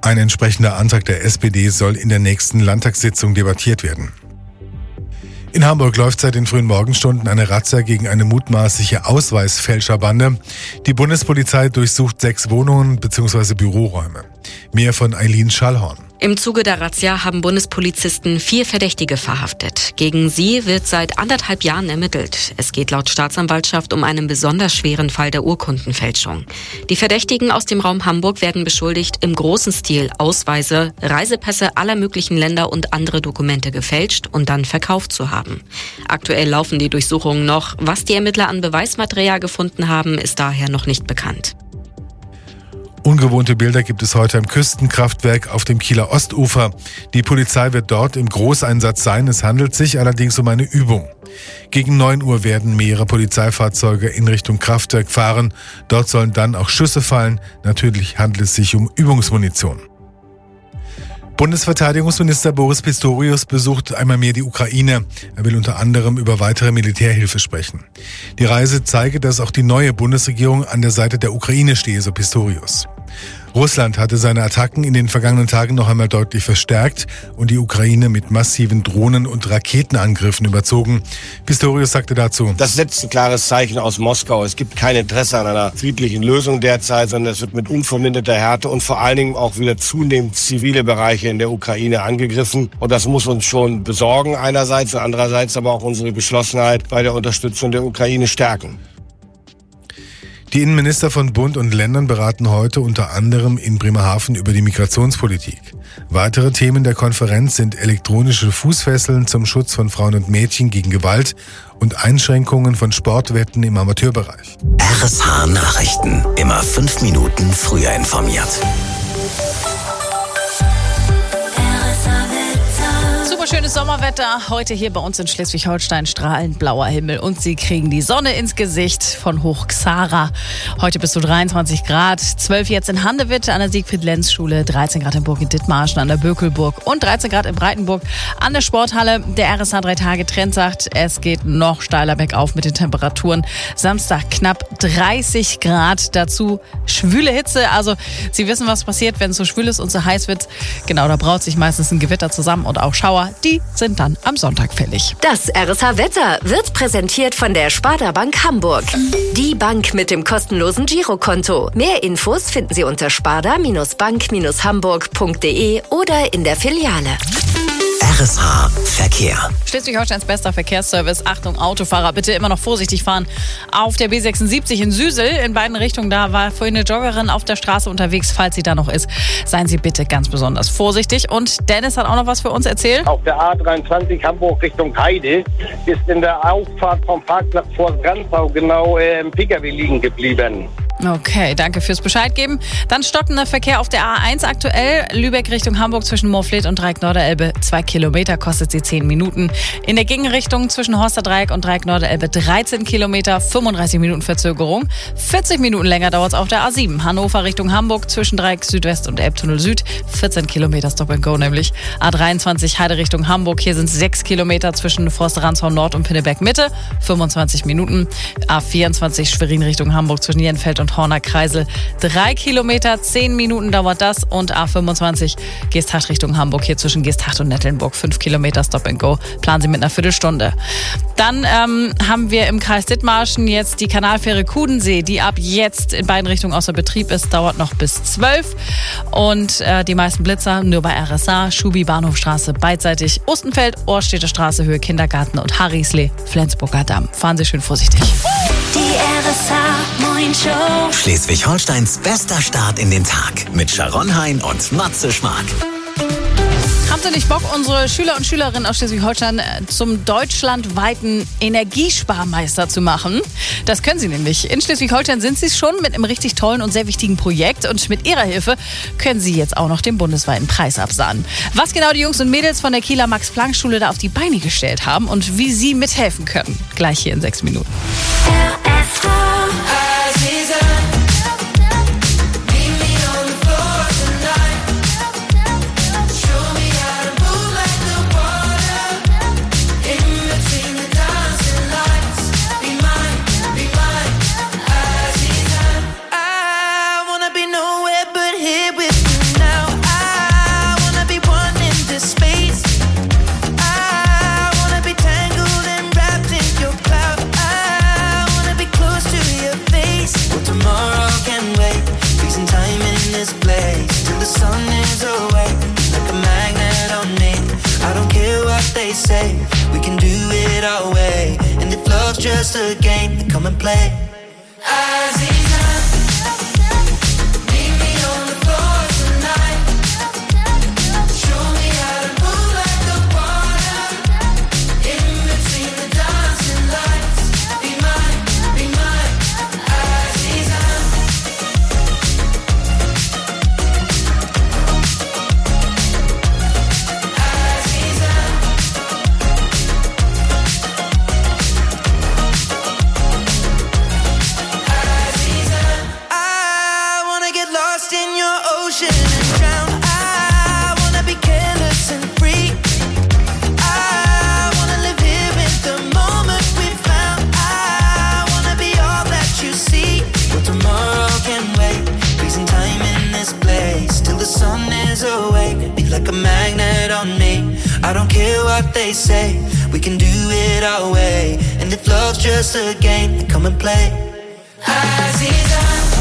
Speaker 2: Ein entsprechender Antrag der S P D soll in der nächsten Landtagssitzung debattiert werden. In Hamburg läuft seit den frühen Morgenstunden eine Razzia gegen eine mutmaßliche Ausweisfälscherbande. Die Bundespolizei durchsucht sechs Wohnungen bzw. Büroräume. Mehr von Eileen Schallhorn.
Speaker 4: Im Zuge der Razzia haben Bundespolizisten vier Verdächtige verhaftet. Gegen sie wird seit anderthalb Jahren ermittelt. Es geht laut Staatsanwaltschaft um einen besonders schweren Fall der Urkundenfälschung. Die Verdächtigen aus dem Raum Hamburg werden beschuldigt, im großen Stil Ausweise, Reisepässe aller möglichen Länder und andere Dokumente gefälscht und dann verkauft zu haben. Aktuell laufen die Durchsuchungen noch. Was die Ermittler an Beweismaterial gefunden haben, ist daher noch nicht bekannt.
Speaker 2: Ungewohnte Bilder gibt es heute am Küstenkraftwerk auf dem Kieler Ostufer. Die Polizei wird dort im Großeinsatz sein. Es handelt sich allerdings um eine Übung. Gegen neun Uhr werden mehrere Polizeifahrzeuge in Richtung Kraftwerk fahren. Dort sollen dann auch Schüsse fallen. Natürlich handelt es sich um Übungsmunition. Bundesverteidigungsminister Boris Pistorius besucht einmal mehr die Ukraine. Er will unter anderem über weitere Militärhilfe sprechen. Die Reise zeige, dass auch die neue Bundesregierung an der Seite der Ukraine stehe, so Pistorius. Russland hatte seine Attacken in den vergangenen Tagen noch einmal deutlich verstärkt und die Ukraine mit massiven Drohnen- und Raketenangriffen überzogen. Pistorius sagte dazu:
Speaker 5: Das setzt ein klares Zeichen aus Moskau. Es gibt kein Interesse an einer friedlichen Lösung derzeit, sondern es wird mit unverminderter Härte und vor allen Dingen auch wieder zunehmend zivile Bereiche in der Ukraine angegriffen. Und das muss uns schon besorgen einerseits und andererseits aber auch unsere Geschlossenheit bei der Unterstützung der Ukraine stärken.
Speaker 2: Die Innenminister von Bund und Ländern beraten heute unter anderem in Bremerhaven über die Migrationspolitik. Weitere Themen der Konferenz sind elektronische Fußfesseln zum Schutz von Frauen und Mädchen gegen Gewalt und Einschränkungen von Sportwetten im Amateurbereich.
Speaker 3: R S H Nachrichten. Immer fünf Minuten früher informiert.
Speaker 1: Schönes Sommerwetter. Heute hier bei uns in Schleswig-Holstein strahlend blauer Himmel und Sie kriegen die Sonne ins Gesicht von Hochxara. Heute bis zu dreiundzwanzig Grad, zwölf jetzt in Handewitt an der Siegfried-Lenz-Schule, dreizehn Grad in Burg in Dithmarschen an der Bökelburg und dreizehn Grad in Breitenburg an der Sporthalle. Der R S H drei Tage Trend sagt, es geht noch steiler bergauf mit den Temperaturen. Samstag knapp dreißig Grad, dazu schwüle Hitze. Also Sie wissen, was passiert, wenn es so schwül ist und so heiß wird. Genau, da braut sich meistens ein Gewitter zusammen und auch Schauer. Die sind dann am Sonntag fällig.
Speaker 11: Das R S H-Wetter wird präsentiert von der Sparda Bank Hamburg. Die Bank mit dem kostenlosen Girokonto. Mehr Infos finden Sie unter sparda Bindestrich bank hamburg punkt de oder in der Filiale.
Speaker 3: R S H Verkehr.
Speaker 1: Schleswig-Holsteins bester Verkehrsservice. Achtung, Autofahrer, bitte immer noch vorsichtig fahren. Auf der B sechsundsiebzig in Süsel, in beiden Richtungen, da war vorhin eine Joggerin auf der Straße unterwegs, falls sie da noch ist. Seien Sie bitte ganz besonders vorsichtig. Und Dennis hat auch noch was für uns erzählt.
Speaker 7: Auf der A dreiundzwanzig Hamburg Richtung Heide ist in der Auffahrt vom Parkplatz vor Granzau genau äh, im Pkw liegen geblieben.
Speaker 1: Okay, danke fürs Bescheid geben. Dann stockender Verkehr auf der A eins aktuell. Lübeck Richtung Hamburg zwischen Moorfleet und Dreieck Norderelbe. Zwei Kilometer kostet sie zehn Minuten. In der Gegenrichtung zwischen Horster Dreieck und Dreieck Norderelbe dreizehn Kilometer, fünfunddreißig Minuten Verzögerung. vierzig Minuten länger dauert es auf der A sieben. Hannover Richtung Hamburg zwischen Dreieck Südwest und Elbtunnel Süd. vierzehn Kilometer Stop and Go nämlich. A dreiundzwanzig Heide Richtung Hamburg. Hier sind es sechs Kilometer zwischen Forst-Ransau Nord und Pinneberg Mitte. fünfundzwanzig Minuten. A vierundzwanzig Schwerin Richtung Hamburg zwischen Jenfeld und Horner Kreisel. Drei Kilometer, zehn Minuten dauert das. Und A fünfundzwanzig Geesthacht Richtung Hamburg, hier zwischen Geesthacht und Nettelnburg. Fünf Kilometer Stop and Go. Planen Sie mit einer Viertelstunde. Dann ähm, haben wir im Kreis Dithmarschen jetzt die Kanalfähre Kudensee, die ab jetzt in beiden Richtungen außer Betrieb ist. Dauert noch bis zwölf. Und äh, die meisten Blitzer nur bei R S A, Schubi, Bahnhofstraße beidseitig, Ostenfeld, Ohrstädter Straße, Höhe Kindergarten und Harrieslee, Flensburger Damm. Fahren Sie schön vorsichtig.
Speaker 6: Die R S H Moin Show.
Speaker 3: Schleswig-Holsteins bester Start in den Tag mit Sharon Hein und Matze Schmark.
Speaker 1: Haben Sie nicht Bock, unsere Schüler und Schülerinnen aus Schleswig-Holstein zum deutschlandweiten Energiesparmeister zu machen? Das können Sie nämlich. In Schleswig-Holstein sind Sie es schon mit einem richtig tollen und sehr wichtigen Projekt. Und mit Ihrer Hilfe können Sie jetzt auch noch den bundesweiten Preis absahnen. Was genau die Jungs und Mädels von der Kieler Max-Planck-Schule da auf die Beine gestellt haben und wie Sie mithelfen können. Gleich hier in sechs Minuten.
Speaker 6: this place till the sun is awake, like a magnet on me. I don't care what they say, we can do it our way. And if love's just a game, then come and play. Aziza, meet me on the floor tonight. Show me how to move like the water. In between the dancing lights, be mine, be mine, Aziza. Like a magnet on me. I don't care what they say, we can do it our way. And if love's just a game, then come and play. Aziza,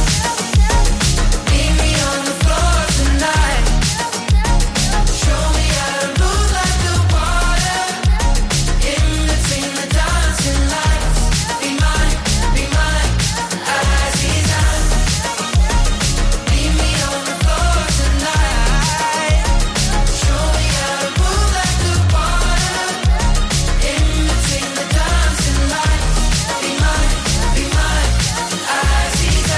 Speaker 6: meet me on the floor tonight. Show me how to move like the water. In between the dancing lights, be mine, be mine, Aziza. Meet me on the floor tonight. Show me how to move like the water. In between the dancing lights, be mine, be mine, Aziza.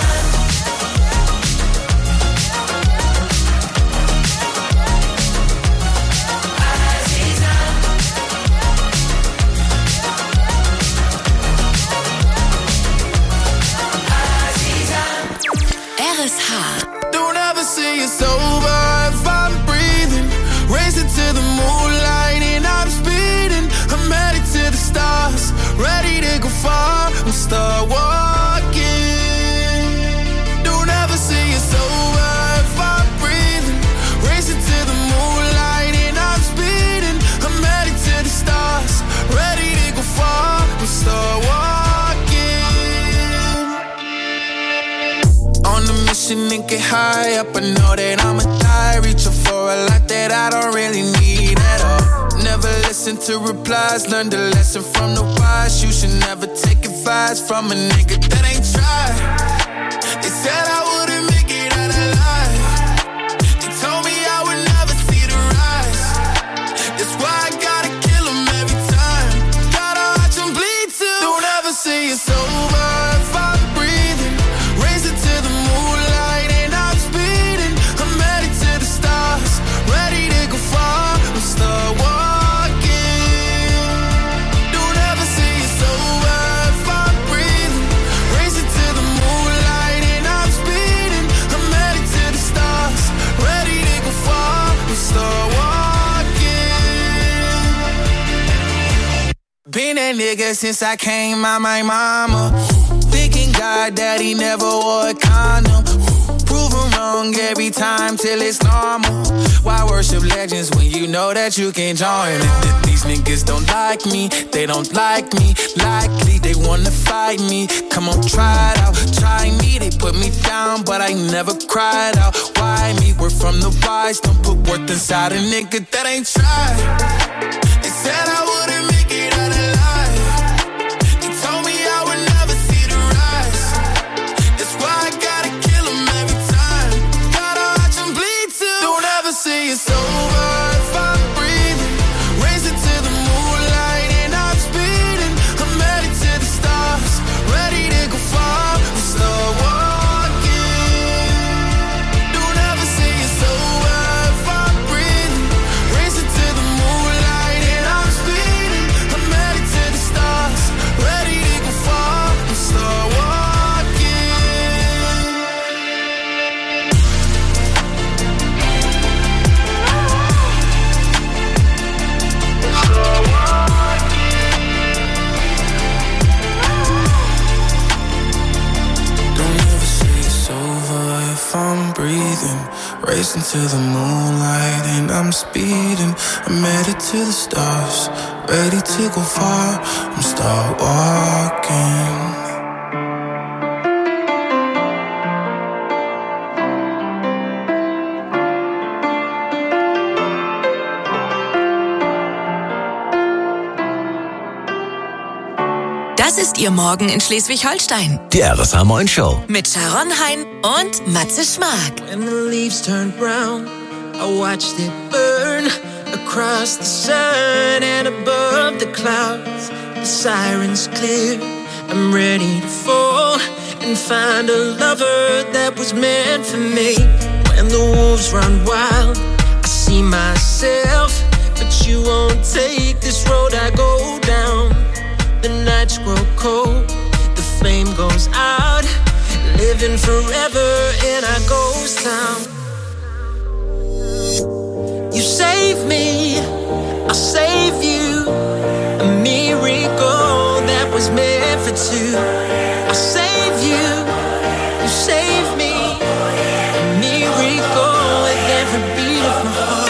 Speaker 24: R S H.
Speaker 6: Don't ever say it's over if I'm breathing. Racing to the moonlight and I'm speeding. I'm headed to the stars, ready to go far. I'm start walking. Don't ever say it's over if I'm breathing. Racing to the moonlight and I'm speeding. I'm headed to the stars, ready to go far. I'm start walking. On a mission and get high up, I know that I'ma die. Reaching for a lot that I don't really need at all. Never listen to replies, learn the lesson from the wise. You should never take advice from a nigga that ain't tried. They said I wouldn't make it out alive. They told me I would never see the rise. That's why I gotta kill 'em every time. Gotta watch 'em bleed too. Don't ever say it's over if I'm breathing. Racing to the moonlight and I'm speeding. I'm headed to the stars, ready to go far. I'm start walking. Don't ever say it's over if I'm breathing. Racing to the moonlight and I'm speeding. I'm headed to the stars, ready to go far. I'm start walking. Been that nigga since I came out my mama. Thinking God that he never wore a condom. Proven wrong every time till it's normal. Why worship legends when you know that you can join? These niggas don't like me, they don't like me. Likely they wanna fight me. Come on, try it out, try me. They put me down, but I never cried out. Why me? We're from the wise, don't put worth inside a nigga that ain't tried. They said I wouldn't make it out alive. They told me I would never see the rise. That's why I gotta kill 'em every time. Gotta watch 'em bleed too. Don't ever say it's over if I'm breathing. Racing to the moonlight and I'm speeding. I'm headed to the stars, ready to go far. I'm start walking. Don't ever say it's over if I'm breathing. Racing to the moonlight and I'm speeding. I'm headed to the stars, ready to go far. I'm start walking. Don't ever say it's over if I'm breathing. Racing to the moonlight and I'm speeding. I'm headed to the stars, ready to go far. I'm start walking.
Speaker 18: ist Ihr Morgen in Schleswig-Holstein?
Speaker 3: Die R S H Moin Show.
Speaker 18: Mit Sharon Hein und Matze Schmark.
Speaker 6: When the leaves turn brown, I watched it burn across the sun and above the clouds. The sirens clear, I'm ready to fall and find a lover that was meant for me. When the wolves run wild, I see myself, but you won't take this road I go down. The nights grow cold, the flame goes out, living forever in our ghost town. You save me, I'll save you. A miracle that was meant for two. I'll save you, you save me. A miracle with every beat of my heart.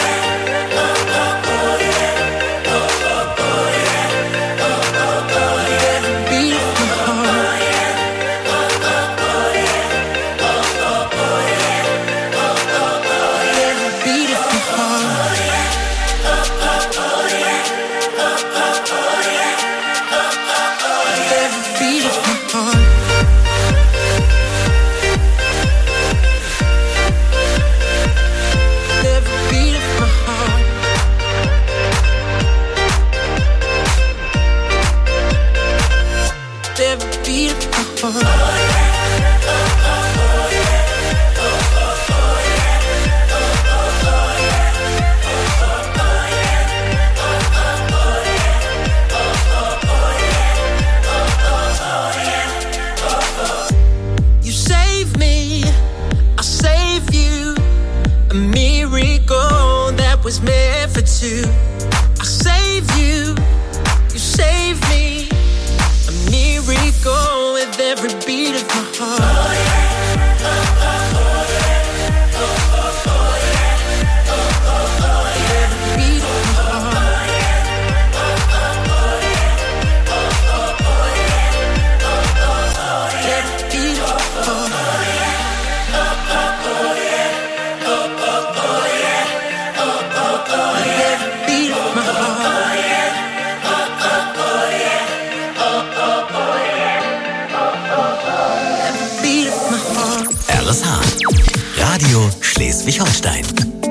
Speaker 6: Was meant for two. I save you, you save me. A miracle with every beat of my heart. Every beat of my heart. Every beat of my heart.
Speaker 3: R S H. Radio Schleswig-Holstein.